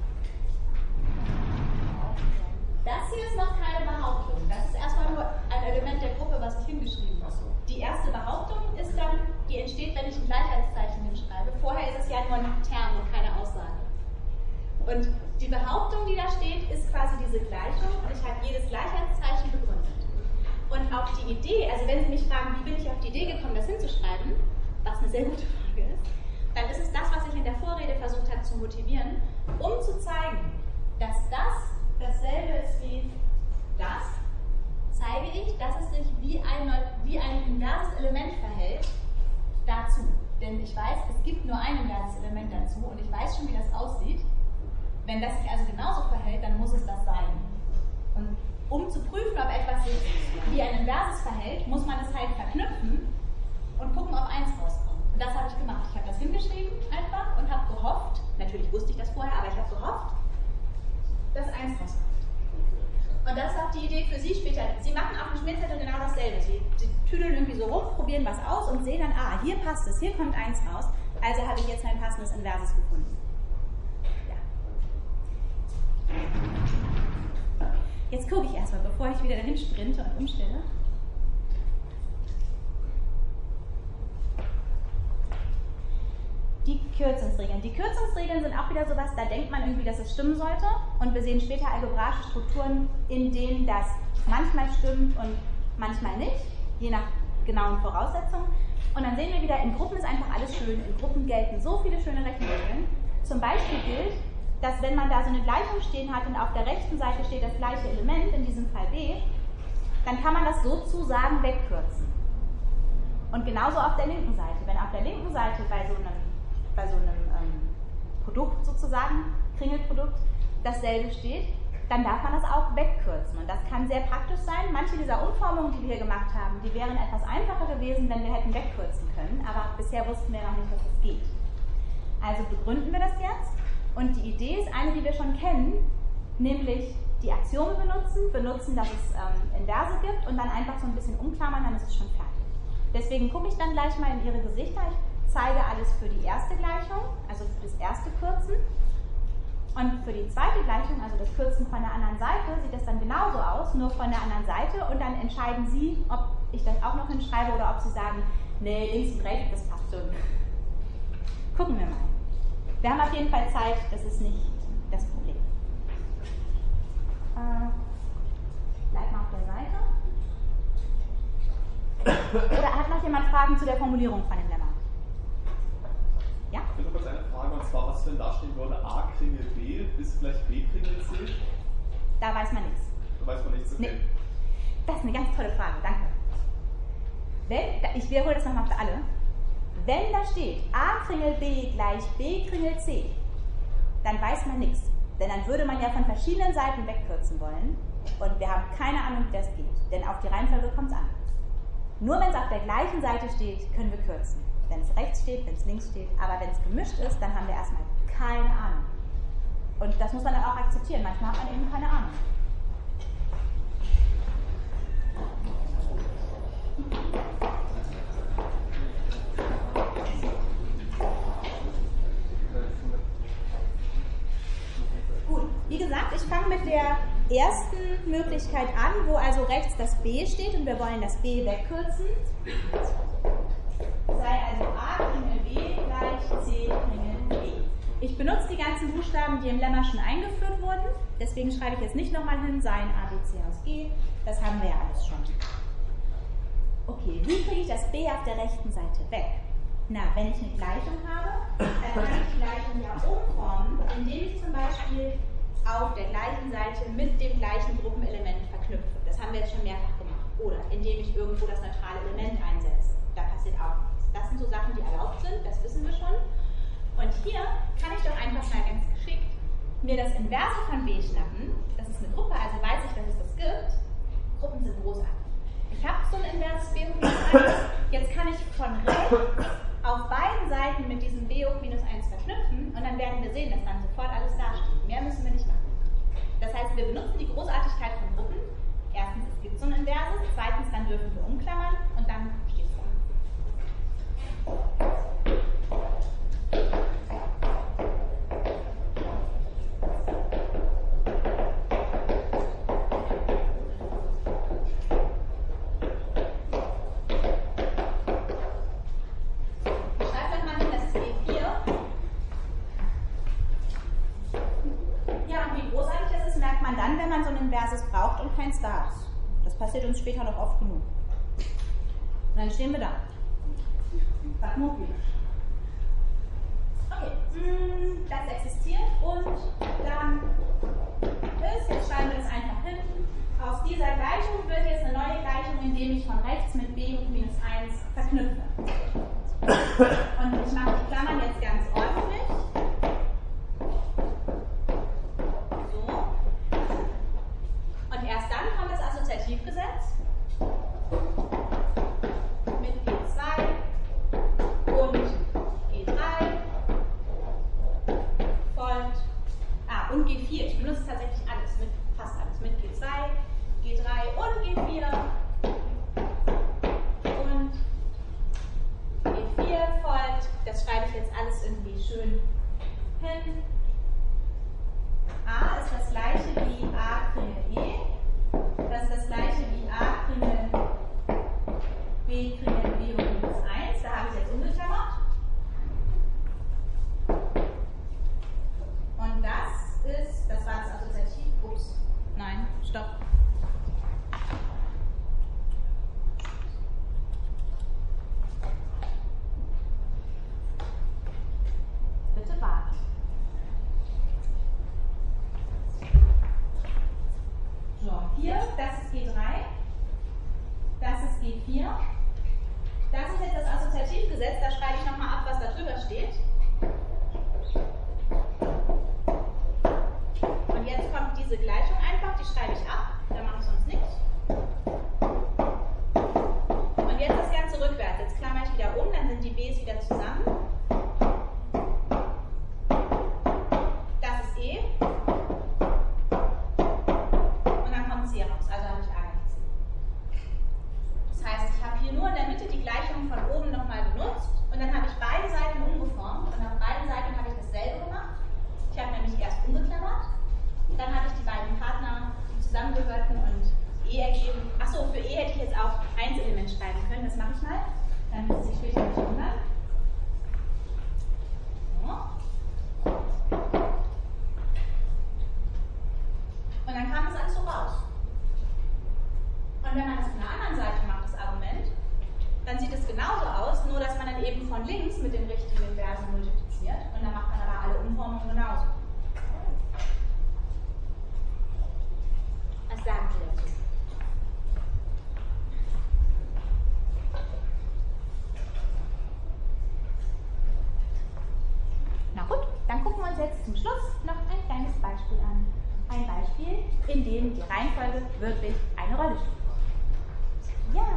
Das hier ist noch keine Behauptung. Das ist erstmal nur ein Element der Gruppe, was ich hingeschrieben habe. Die erste Behauptung ist dann, die entsteht, wenn ich ein Gleichheitszeichen hinschreibe. Vorher ist es ja nur ein Term und keine Aussage. Und die Behauptung, die da steht, ist quasi diese Gleichung, und ich habe jedes Gleichheitszeichen begründet. Und auch die Idee, also wenn Sie mich fragen, wie bin ich auf die Idee gekommen, das hinzuschreiben, was eine sehr gute Frage ist, dann ist es das, was ich in der Vorrede versucht habe zu motivieren, um zu zeigen, dass das dasselbe ist wie das, zeige ich, dass es sich wie ein inverses Element verhält dazu. denn ich weiß, es gibt nur ein inverses Element dazu und ich weiß schon, wie das aussieht. Wenn das sich also genauso verhält, dann muss es das sein. Und um zu prüfen, ob etwas sich wie ein Inverses verhält, muss man es halt verknüpfen und gucken, ob 1 rauskommt. Und das habe ich gemacht. Ich habe das hingeschrieben einfach und habe gehofft, natürlich wusste ich das vorher, aber ich habe gehofft, dass 1 rauskommt. Und das ist auch die Idee für Sie später. Sie machen auf dem Schmierzettel genau dasselbe. Sie tüdeln irgendwie so rum, probieren was aus und sehen dann, hier passt es, hier kommt 1 raus. Also habe ich jetzt ein passendes Inverses gefunden. Ja. Jetzt gucke ich erstmal, bevor ich wieder dahin sprinte und umstelle. Die Kürzungsregeln. Die Kürzungsregeln sind auch wieder sowas, da denkt man irgendwie, dass es stimmen sollte. Und wir sehen später algebraische Strukturen, in denen das manchmal stimmt und manchmal nicht, je nach genauen Voraussetzungen. Und dann sehen wir wieder, in Gruppen ist einfach alles schön. In Gruppen gelten so viele schöne Rechenregeln. Zum Beispiel gilt, dass wenn man da so eine Gleichung stehen hat und auf der rechten Seite steht das gleiche Element, in diesem Fall b, dann kann man das sozusagen wegkürzen. Und genauso auf der linken Seite. Wenn auf der linken Seite bei so einem Produkt sozusagen, Kringelprodukt, dasselbe steht, dann darf man das auch wegkürzen. Und das kann sehr praktisch sein. Manche dieser Umformungen, die wir hier gemacht haben, die wären etwas einfacher gewesen, wenn wir hätten wegkürzen können, aber bisher wussten wir noch nicht, dass es geht. Also begründen wir das jetzt. Und die Idee ist eine, die wir schon kennen, nämlich die Axiome benutzen, dass es Inverse gibt und dann einfach so ein bisschen umklammern, dann ist es schon fertig. Deswegen gucke ich dann gleich mal in Ihre Gesichter. Ich zeige alles für die erste Gleichung, also für das erste Kürzen. Und für die zweite Gleichung, also das Kürzen von der anderen Seite, sieht das dann genauso aus, nur von der anderen Seite. Und dann entscheiden Sie, ob ich das auch noch hinschreibe oder ob Sie sagen, nee, links und rechts, das passt schon. Gucken wir mal. Wir haben auf jeden Fall Zeit, das ist nicht das Problem. Bleib mal auf der Seite. Oder hat noch jemand Fragen zu der Formulierung von dem Lemma? Ja? Ich habe noch kurz eine Frage, und zwar, was wenn da stehen würde, A Kringel B ist gleich B Kringel C? Da weiß man nichts. Da weiß man nichts, okay. Nee. Das ist eine ganz tolle Frage, danke. Ich wiederhole das nochmal für alle. Wenn da steht A Kringel B gleich B Kringel C, dann weiß man nichts. Denn dann würde man ja von verschiedenen Seiten wegkürzen wollen und wir haben keine Ahnung, wie das geht. Denn auf die Reihenfolge kommt es an. Nur wenn es auf der gleichen Seite steht, können wir kürzen. Wenn es rechts steht, wenn es links steht. Aber wenn es gemischt ist, dann haben wir erstmal keine Ahnung. Und das muss man dann auch akzeptieren. Manchmal hat man eben keine Ahnung. Gut, wie gesagt, ich fange mit der ersten Möglichkeit an, wo also rechts das B steht und wir wollen das B wegkürzen. Sei also A Kringel B gleich C Kringel B. Ich benutze die ganzen Buchstaben, die im Lemma schon eingeführt wurden. Deswegen schreibe ich jetzt nicht nochmal hin, Sein A, B, C aus G. Das haben wir ja alles schon. Okay, wie kriege ich das B auf der rechten Seite weg? Na, wenn ich eine Gleichung habe, dann kann ich die Gleichung ja umformen, indem ich zum Beispiel auf der gleichen Seite mit dem gleichen Gruppenelement verknüpfe. Das haben wir jetzt schon mehrfach gemacht. Oder indem ich irgendwo das neutrale Element einsetze. Da passiert auch nichts. Das sind so Sachen, die erlaubt sind, das wissen wir schon. Und hier kann ich doch einfach mal ganz geschickt mir das Inverse von B schnappen. Das ist eine Gruppe, also weiß ich, dass es das gibt. Gruppen sind großartig. Ich habe so ein inverses B hoch minus 1. Jetzt kann ich von rechts auf beiden Seiten mit diesem B hoch minus 1 verknüpfen und dann werden wir sehen, dass dann sofort alles dasteht. Mehr müssen wir nicht machen. Das heißt, wir benutzen die Großartigkeit von Gruppen. Erstens, es gibt so ein Inverses. Zweitens, dann dürfen wir umklammern und dann steht es da. Wenn man so ein Inverses braucht und kein Stars. Das passiert uns später noch oft genug. Und dann stehen wir da. Okay, das existiert und dann ist, jetzt schreiben wir das einfach hin. Aus dieser Gleichung wird jetzt eine neue Gleichung, indem ich von rechts mit b hoch minus 1 verknüpfe. Und das schreibe ich jetzt alles irgendwie schön hin. A ist das gleiche wie A Kringel E. Das ist das gleiche wie A Kringel B Kringel B und minus 1. Da habe ich jetzt umgeklammert. Und das war das Assoziativ. Ups, nein, stopp. Bitte warten. So, hier, das ist G3, das ist G4. Das ist jetzt das Assoziativgesetz, da schreibe ich nochmal ab, was da drüber steht. Und jetzt kommt diese Gleichung einfach, die schreibe ich ab, da mache ich sonst nichts. Und jetzt das Ganze rückwärts, jetzt klammer ich wieder um, dann sind die B's wieder zusammen. Das ist E. Und dann kommt C raus, also habe ich A gleich C. Das heißt, ich habe hier nur in der Mitte die Gleichung von oben nochmal benutzt und dann habe ich beide Seiten umgeformt und auf beiden Seiten habe ich dasselbe gemacht. Ich habe nämlich erst umgeklammert, dann habe ich die beiden Partner, die zusammengehörten und E ergeben. Achso, für E hätte ich jetzt auch Einzelement schreiben können, das mache ich mal, damit Sie sich später nicht wundern. So. Und dann kam das alles so raus. Und wenn man das von der anderen Seite macht, das Argument, dann sieht es genauso aus, nur dass man dann eben von links mit den richtigen Inversen multipliziert und dann macht man aber alle Umformungen genauso. Was sagen Sie dazu? Na gut, dann gucken wir uns jetzt zum Schluss noch ein kleines Beispiel an. Ein Beispiel, in dem die Reihenfolge wirklich eine Rolle spielt. Ja.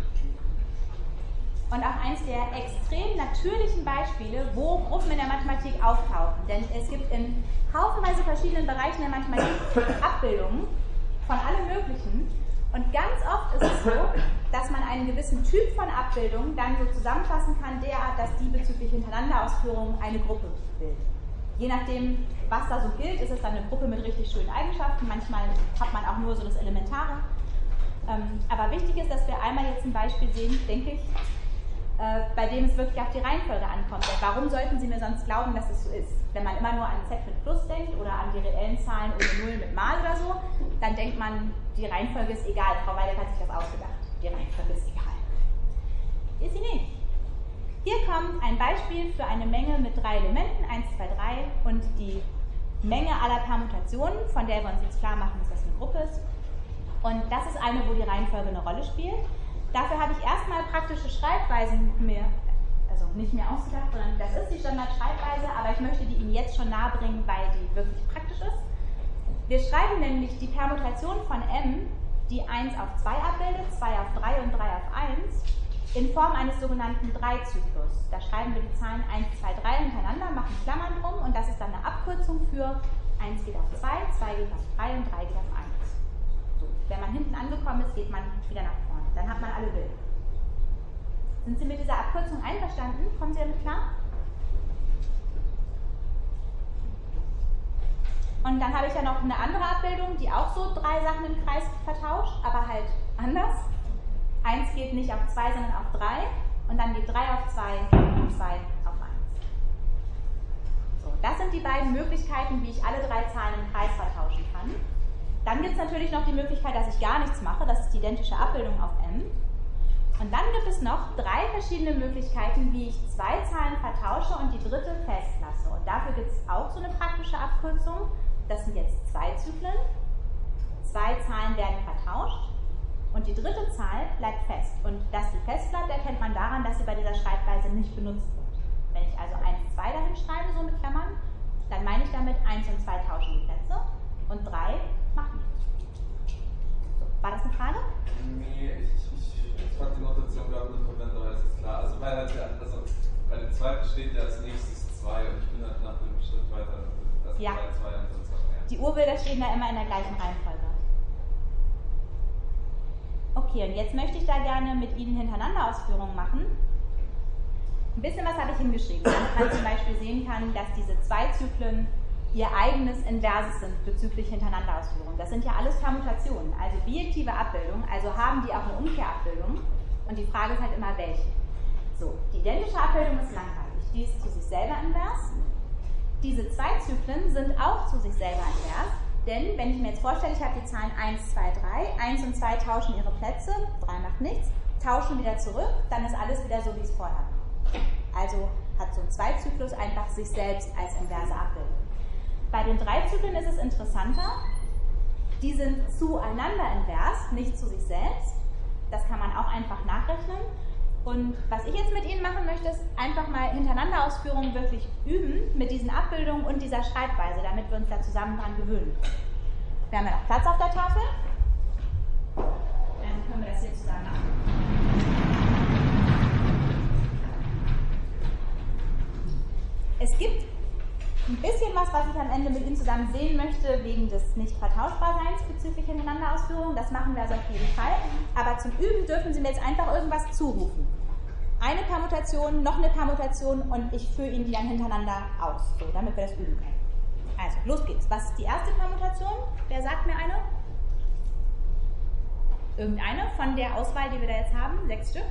Und auch eines der extrem natürlichen Beispiele, wo Gruppen in der Mathematik auftauchen. Denn es gibt in haufenweise verschiedenen Bereichen der Mathematik Abbildungen von allem Möglichen. Und ganz oft ist es so, dass man einen gewissen Typ von Abbildungen dann so zusammenfassen kann, derart, dass die bezüglich Hintereinanderausführungen eine Gruppe bilden. Je nachdem, was da so gilt, ist es dann eine Gruppe mit richtig schönen Eigenschaften. Manchmal hat man auch nur so das Elementare. Aber wichtig ist, dass wir einmal jetzt ein Beispiel sehen, denke ich, bei dem es wirklich auf die Reihenfolge ankommt. Denn warum sollten Sie mir sonst glauben, dass es so ist? Wenn man immer nur an Z mit Plus denkt oder an die reellen Zahlen ohne Null mit Mal oder so, dann denkt man, die Reihenfolge ist egal. Frau Weidert hat sich das ausgedacht. Die Reihenfolge ist egal. Ist sie nicht. Hier kommt ein Beispiel für eine Menge mit 3 Elementen, 1, 2, 3, und die Menge aller Permutationen, von der wir uns jetzt klar machen, dass das eine Gruppe ist. Und das ist eine, wo die Reihenfolge eine Rolle spielt. Dafür habe ich erstmal praktische Schreibweisen nicht mehr ausgedacht, sondern das ist die Standardschreibweise, aber ich möchte die Ihnen jetzt schon nahebringen, weil die wirklich praktisch ist. Wir schreiben nämlich die Permutation von m, die 1 auf 2 abbildet, 2 auf 3 und 3 auf 1, in Form eines sogenannten 3-Zyklus. Da schreiben wir die Zahlen 1, 2, 3 hintereinander, machen Klammern drum und das ist dann eine Abkürzung für 1 geht auf 2, 2 geht auf 3 und 3 geht auf 1. So, wenn man hinten angekommen ist, geht man wieder nach vorne. Dann hat man alle Bilder. Sind Sie mit dieser Abkürzung einverstanden? Kommen Sie damit klar? Und dann habe ich ja noch eine andere Abbildung, die auch so 3 Sachen im Kreis vertauscht, aber halt anders. 1 geht nicht auf 2, sondern auf 3 und dann geht 3 auf 2 und 2 auf 1. So, das sind die beiden Möglichkeiten, wie ich alle 3 Zahlen im Kreis vertauschen kann. Dann gibt es natürlich noch die Möglichkeit, dass ich gar nichts mache, das ist die identische Abbildung auf m. Und dann gibt es noch 3 verschiedene Möglichkeiten, wie ich 2 Zahlen vertausche und die dritte festlasse. Und dafür gibt es auch so eine praktische Abkürzung. Das sind jetzt 2 Zyklen. 2 Zahlen werden vertauscht und die dritte Zahl bleibt fest. Und dass die fest bleibt, erkennt man daran, dass sie bei dieser Schreibweise nicht benutzt wird. Wenn ich also 1, 2 dahin schreibe, so mit Klammern, dann meine ich damit 1 und 2 tauschen die Plätze und 3 macht nichts. So, war das eine Frage? Nee, ich fand die Notation gerade nicht verwendet, aber es ist klar. Also bei dem zweiten steht ja als nächstes 2 und ich bin halt nach dem Schritt weiter. Das ja. 2 und so 2. Die Urbilder stehen da immer in der gleichen Reihenfolge. Okay, und jetzt möchte ich da gerne mit Ihnen hintereinander Ausführungen machen. Ein bisschen was habe ich hingeschrieben, damit man zum Beispiel sehen kann, dass diese zwei Zyklen ihr eigenes Inverses sind bezüglich Hintereinanderausführung. Das sind ja alles Permutationen, also bijektive Abbildungen, also haben die auch eine Umkehrabbildung und die Frage ist halt immer welche. So, die identische Abbildung ist langweilig, die ist zu sich selber invers. Diese zwei Zyklen sind auch zu sich selber invers, denn wenn ich mir jetzt vorstelle, ich habe die Zahlen 1, 2, 3, 1 und 2 tauschen ihre Plätze, 3 macht nichts, tauschen wieder zurück, dann ist alles wieder so, wie es vorher war. Also hat so ein Zweizyklus einfach sich selbst als inverse Abbildung. Bei den 3 Zyklen ist es interessanter, die sind zueinander invers, nicht zu sich selbst. Das kann man auch einfach nachrechnen. Und was ich jetzt mit Ihnen machen möchte, ist einfach mal Hintereinanderausführungen wirklich üben mit diesen Abbildungen und dieser Schreibweise, damit wir uns da zusammen dran gewöhnen. Wir haben ja noch Platz auf der Tafel. Dann können wir das hier zusammen machen. Es gibt ein bisschen was ich am Ende mit Ihnen zusammen sehen möchte, wegen des Nicht-Vertauschbarseins bezüglich Hintereinanderausführungen. Das machen wir also auf jeden Fall. Aber zum Üben dürfen Sie mir jetzt einfach irgendwas zurufen. Eine Permutation, noch eine Permutation und ich führe Ihnen die dann hintereinander aus, so, damit wir das üben können. Also, los geht's. Was ist die erste Permutation? Wer sagt mir eine? Irgendeine von der Auswahl, die wir da jetzt haben? 6 Stück.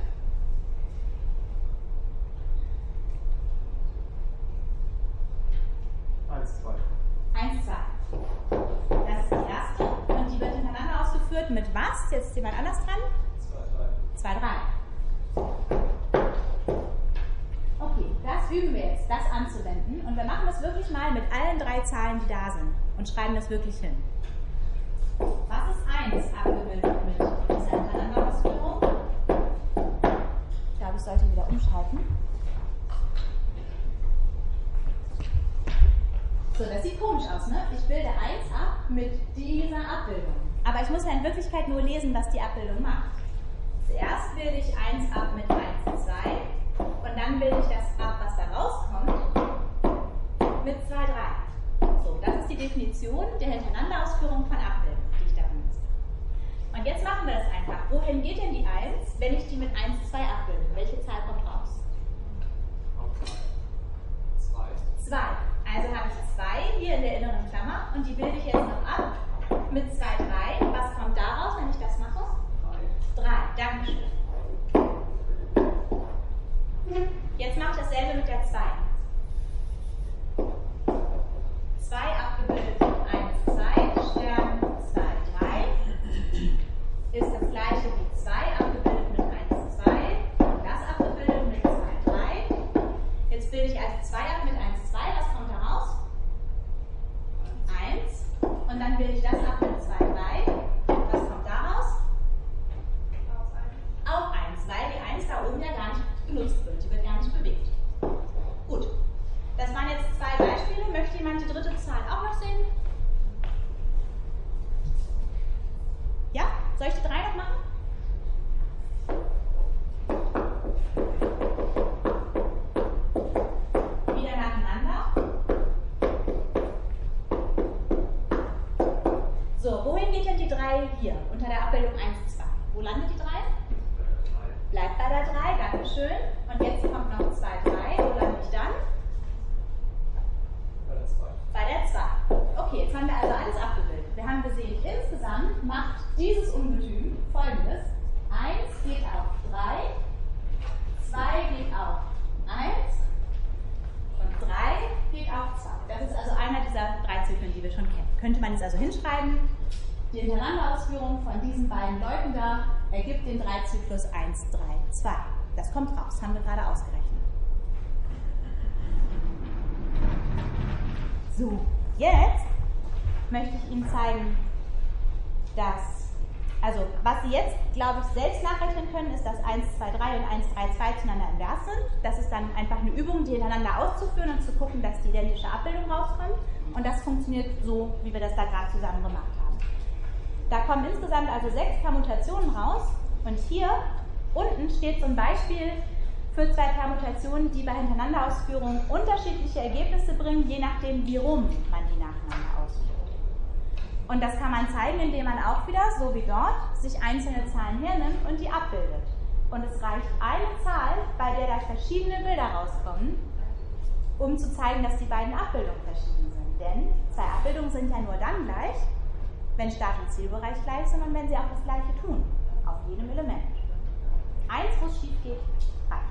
Eins, zwei. 1, 2. Das ist die erste. Und die wird hintereinander ausgeführt mit was? Jetzt ist jemand anders dran? 2, 3. Okay, das üben wir jetzt, das anzuwenden. Und wir machen das wirklich mal mit allen 3 Zahlen, die da sind. Und schreiben das wirklich hin. Was ist 1 abgebildet mit dieser Hintereinanderausführung? Ich glaube, ich sollte wieder umschalten. So, das sieht komisch aus, ne? Ich bilde 1 ab mit dieser Abbildung. Aber ich muss ja in Wirklichkeit nur lesen, was die Abbildung macht. Zuerst bilde ich 1 ab mit 1, 2 und dann bilde ich das ab, was da rauskommt, mit 2, 3. So, das ist die Definition der Hintereinanderausführung von Abbildung, die ich da benutze. Und jetzt machen wir das einfach. Wohin geht denn die 1, wenn ich die mit 1, 2 abbilde? Welche Zahl kommt raus? 2. Also habe ich 2 hier in der inneren Klammer und die bilde ich jetzt noch ab mit 2, 3. Was kommt daraus, wenn ich das mache? 3. Dankeschön. Jetzt mache ich dasselbe mit der 2. 2 abgebildet mit 1, 2, Stern 2, 3. Ist das gleiche wie 2 abgebildet mit 1, 2. Und das abgebildet mit 2, 3. Jetzt bilde ich also 2 ab mit 1, 2. Was kommt da raus? 1. Und dann bilde ich das ab mit 2, 3. Was kommt da raus? Auch 1, weil die 1 da oben ja gar nicht genutzt wird. Die wird gar nicht bewegt. Gut. Das waren jetzt 2 Beispiele. Möchte jemand die dritte Zahl auch noch sehen? Ja? Soll ich die 3 noch machen? Wieder nacheinander. So, wohin geht denn die 3 hier? Unter der Abbildung 1, 2. Wo landet die 3? Bleibt bei der 3, Dankeschön. Und jetzt kommt noch 2, 3. Wo lande ich dann? Bei der 2. Bei der 2. Okay, jetzt haben wir also alles abgebildet. Wir haben gesehen, insgesamt macht dieses Ungetüm Folgendes. 1 geht auf 3, 2 geht auf 1 und 3 geht auf 2. Das ist also einer dieser 3 Zyklen, die wir schon kennen. Könnte man jetzt also hinschreiben, die Hintereinanderausführung von diesen beiden Leuten da ergibt den 3-Zyklus 1, 3, 2. Das kommt raus, haben wir gerade ausgerechnet. So, jetzt möchte ich Ihnen zeigen, dass, also was Sie jetzt, glaube ich, selbst nachrechnen können, ist, dass 1, 2, 3 und 1, 3, 2 zueinander invers sind. Das ist dann einfach eine Übung, die hintereinander auszuführen und zu gucken, dass die identische Abbildung rauskommt. Und das funktioniert so, wie wir das da gerade zusammen gemacht haben. Da kommen insgesamt also 6 Permutationen raus. Und hier unten steht zum Beispiel für 2 Permutationen, die bei Hintereinanderausführungen unterschiedliche Ergebnisse bringen, je nachdem, wie rum man die nacheinander ausführt. Und das kann man zeigen, indem man auch wieder, so wie dort, sich einzelne Zahlen hernimmt und die abbildet. Und es reicht eine Zahl, bei der da verschiedene Bilder rauskommen, um zu zeigen, dass die beiden Abbildungen verschieden sind. Denn zwei Abbildungen sind ja nur dann gleich, wenn Start- und Zielbereich gleich sind und wenn sie auch das Gleiche tun. Auf jedem Element. Eins, wo es schief geht, reicht.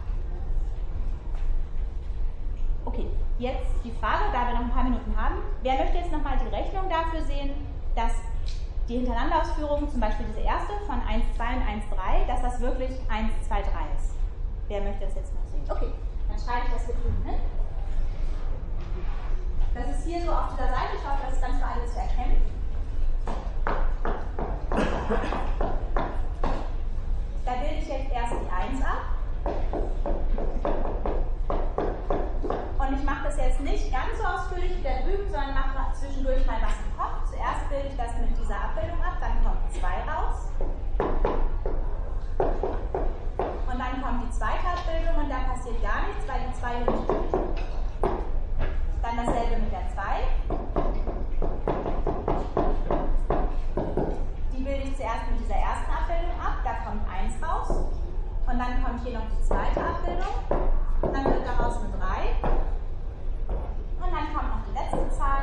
Okay, jetzt die Frage, da wir noch ein paar Minuten haben. Wer möchte jetzt nochmal die Rechnung dafür sehen, dass die Hintereinanderausführung, zum Beispiel diese erste von 1, 2 und 1, 3, dass das wirklich 1, 2, 3 ist? Wer möchte das jetzt noch sehen? Okay, dann schreibe ich das hier drüben hin. Das ist hier so auf dieser Seite, ich hoffe, das ist dann für alle zu erkennen. Da bilde ich jetzt erst die 1 ab. Und ich mache das jetzt nicht ganz so ausführlich wie da drüben, sondern mache zwischendurch mal was im Kopf. Zuerst bilde ich das mit dieser Abbildung ab, dann kommt 2 raus. Und dann kommt die zweite Abbildung und da passiert gar nichts, weil die 2 hier nicht durch. Dann dasselbe mit der 2. Die bilde ich zuerst mit dieser ersten Abbildung ab, da kommt 1 raus. Und dann kommt hier noch die zweite Abbildung. Und dann wird daraus eine 3. Und dann kommt noch die letzte Zahl.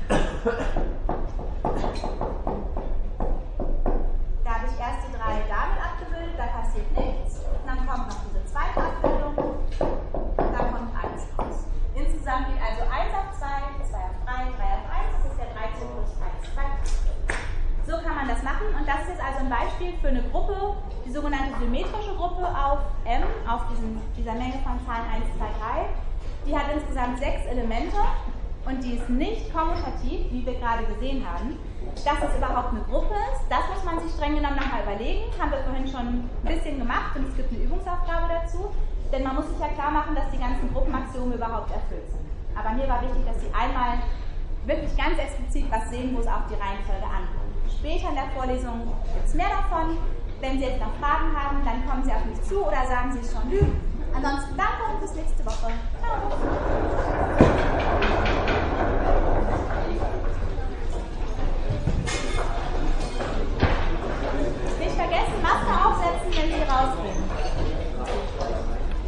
Da habe ich erst die 3 damit abgebildet, da passiert nichts. Und dann kommt noch diese zweite Abbildung. Da kommt 1 raus. Insgesamt geht also 1 auf 2, 2 auf 3, 3 auf 1. Das ist der 3-Zyklus 1, 2. So kann man das machen. Und das ist jetzt also ein Beispiel für eine Gruppe, die sogenannte symmetrische Gruppe auf M, auf dieser Menge von Zahlen 1, 2, 3. Die hat insgesamt 6 Elemente und die ist nicht kommutativ, wie wir gerade gesehen haben. Dass es überhaupt eine Gruppe ist, das muss man sich streng genommen nochmal überlegen. Haben wir vorhin schon ein bisschen gemacht und es gibt eine Übungsaufgabe dazu. Denn man muss sich ja klar machen, dass die ganzen Gruppenaxiome überhaupt erfüllt sind. Aber mir war wichtig, dass Sie einmal wirklich ganz explizit was sehen, wo es auf die Reihenfolge ankommt. Später in der Vorlesung gibt es mehr davon. Wenn Sie jetzt noch Fragen haben, dann kommen Sie auf mich zu oder sagen Sie es schon. Ansonsten danke und bis nächste Woche. Ciao. Nicht vergessen, Maske aufsetzen, wenn Sie raus sind.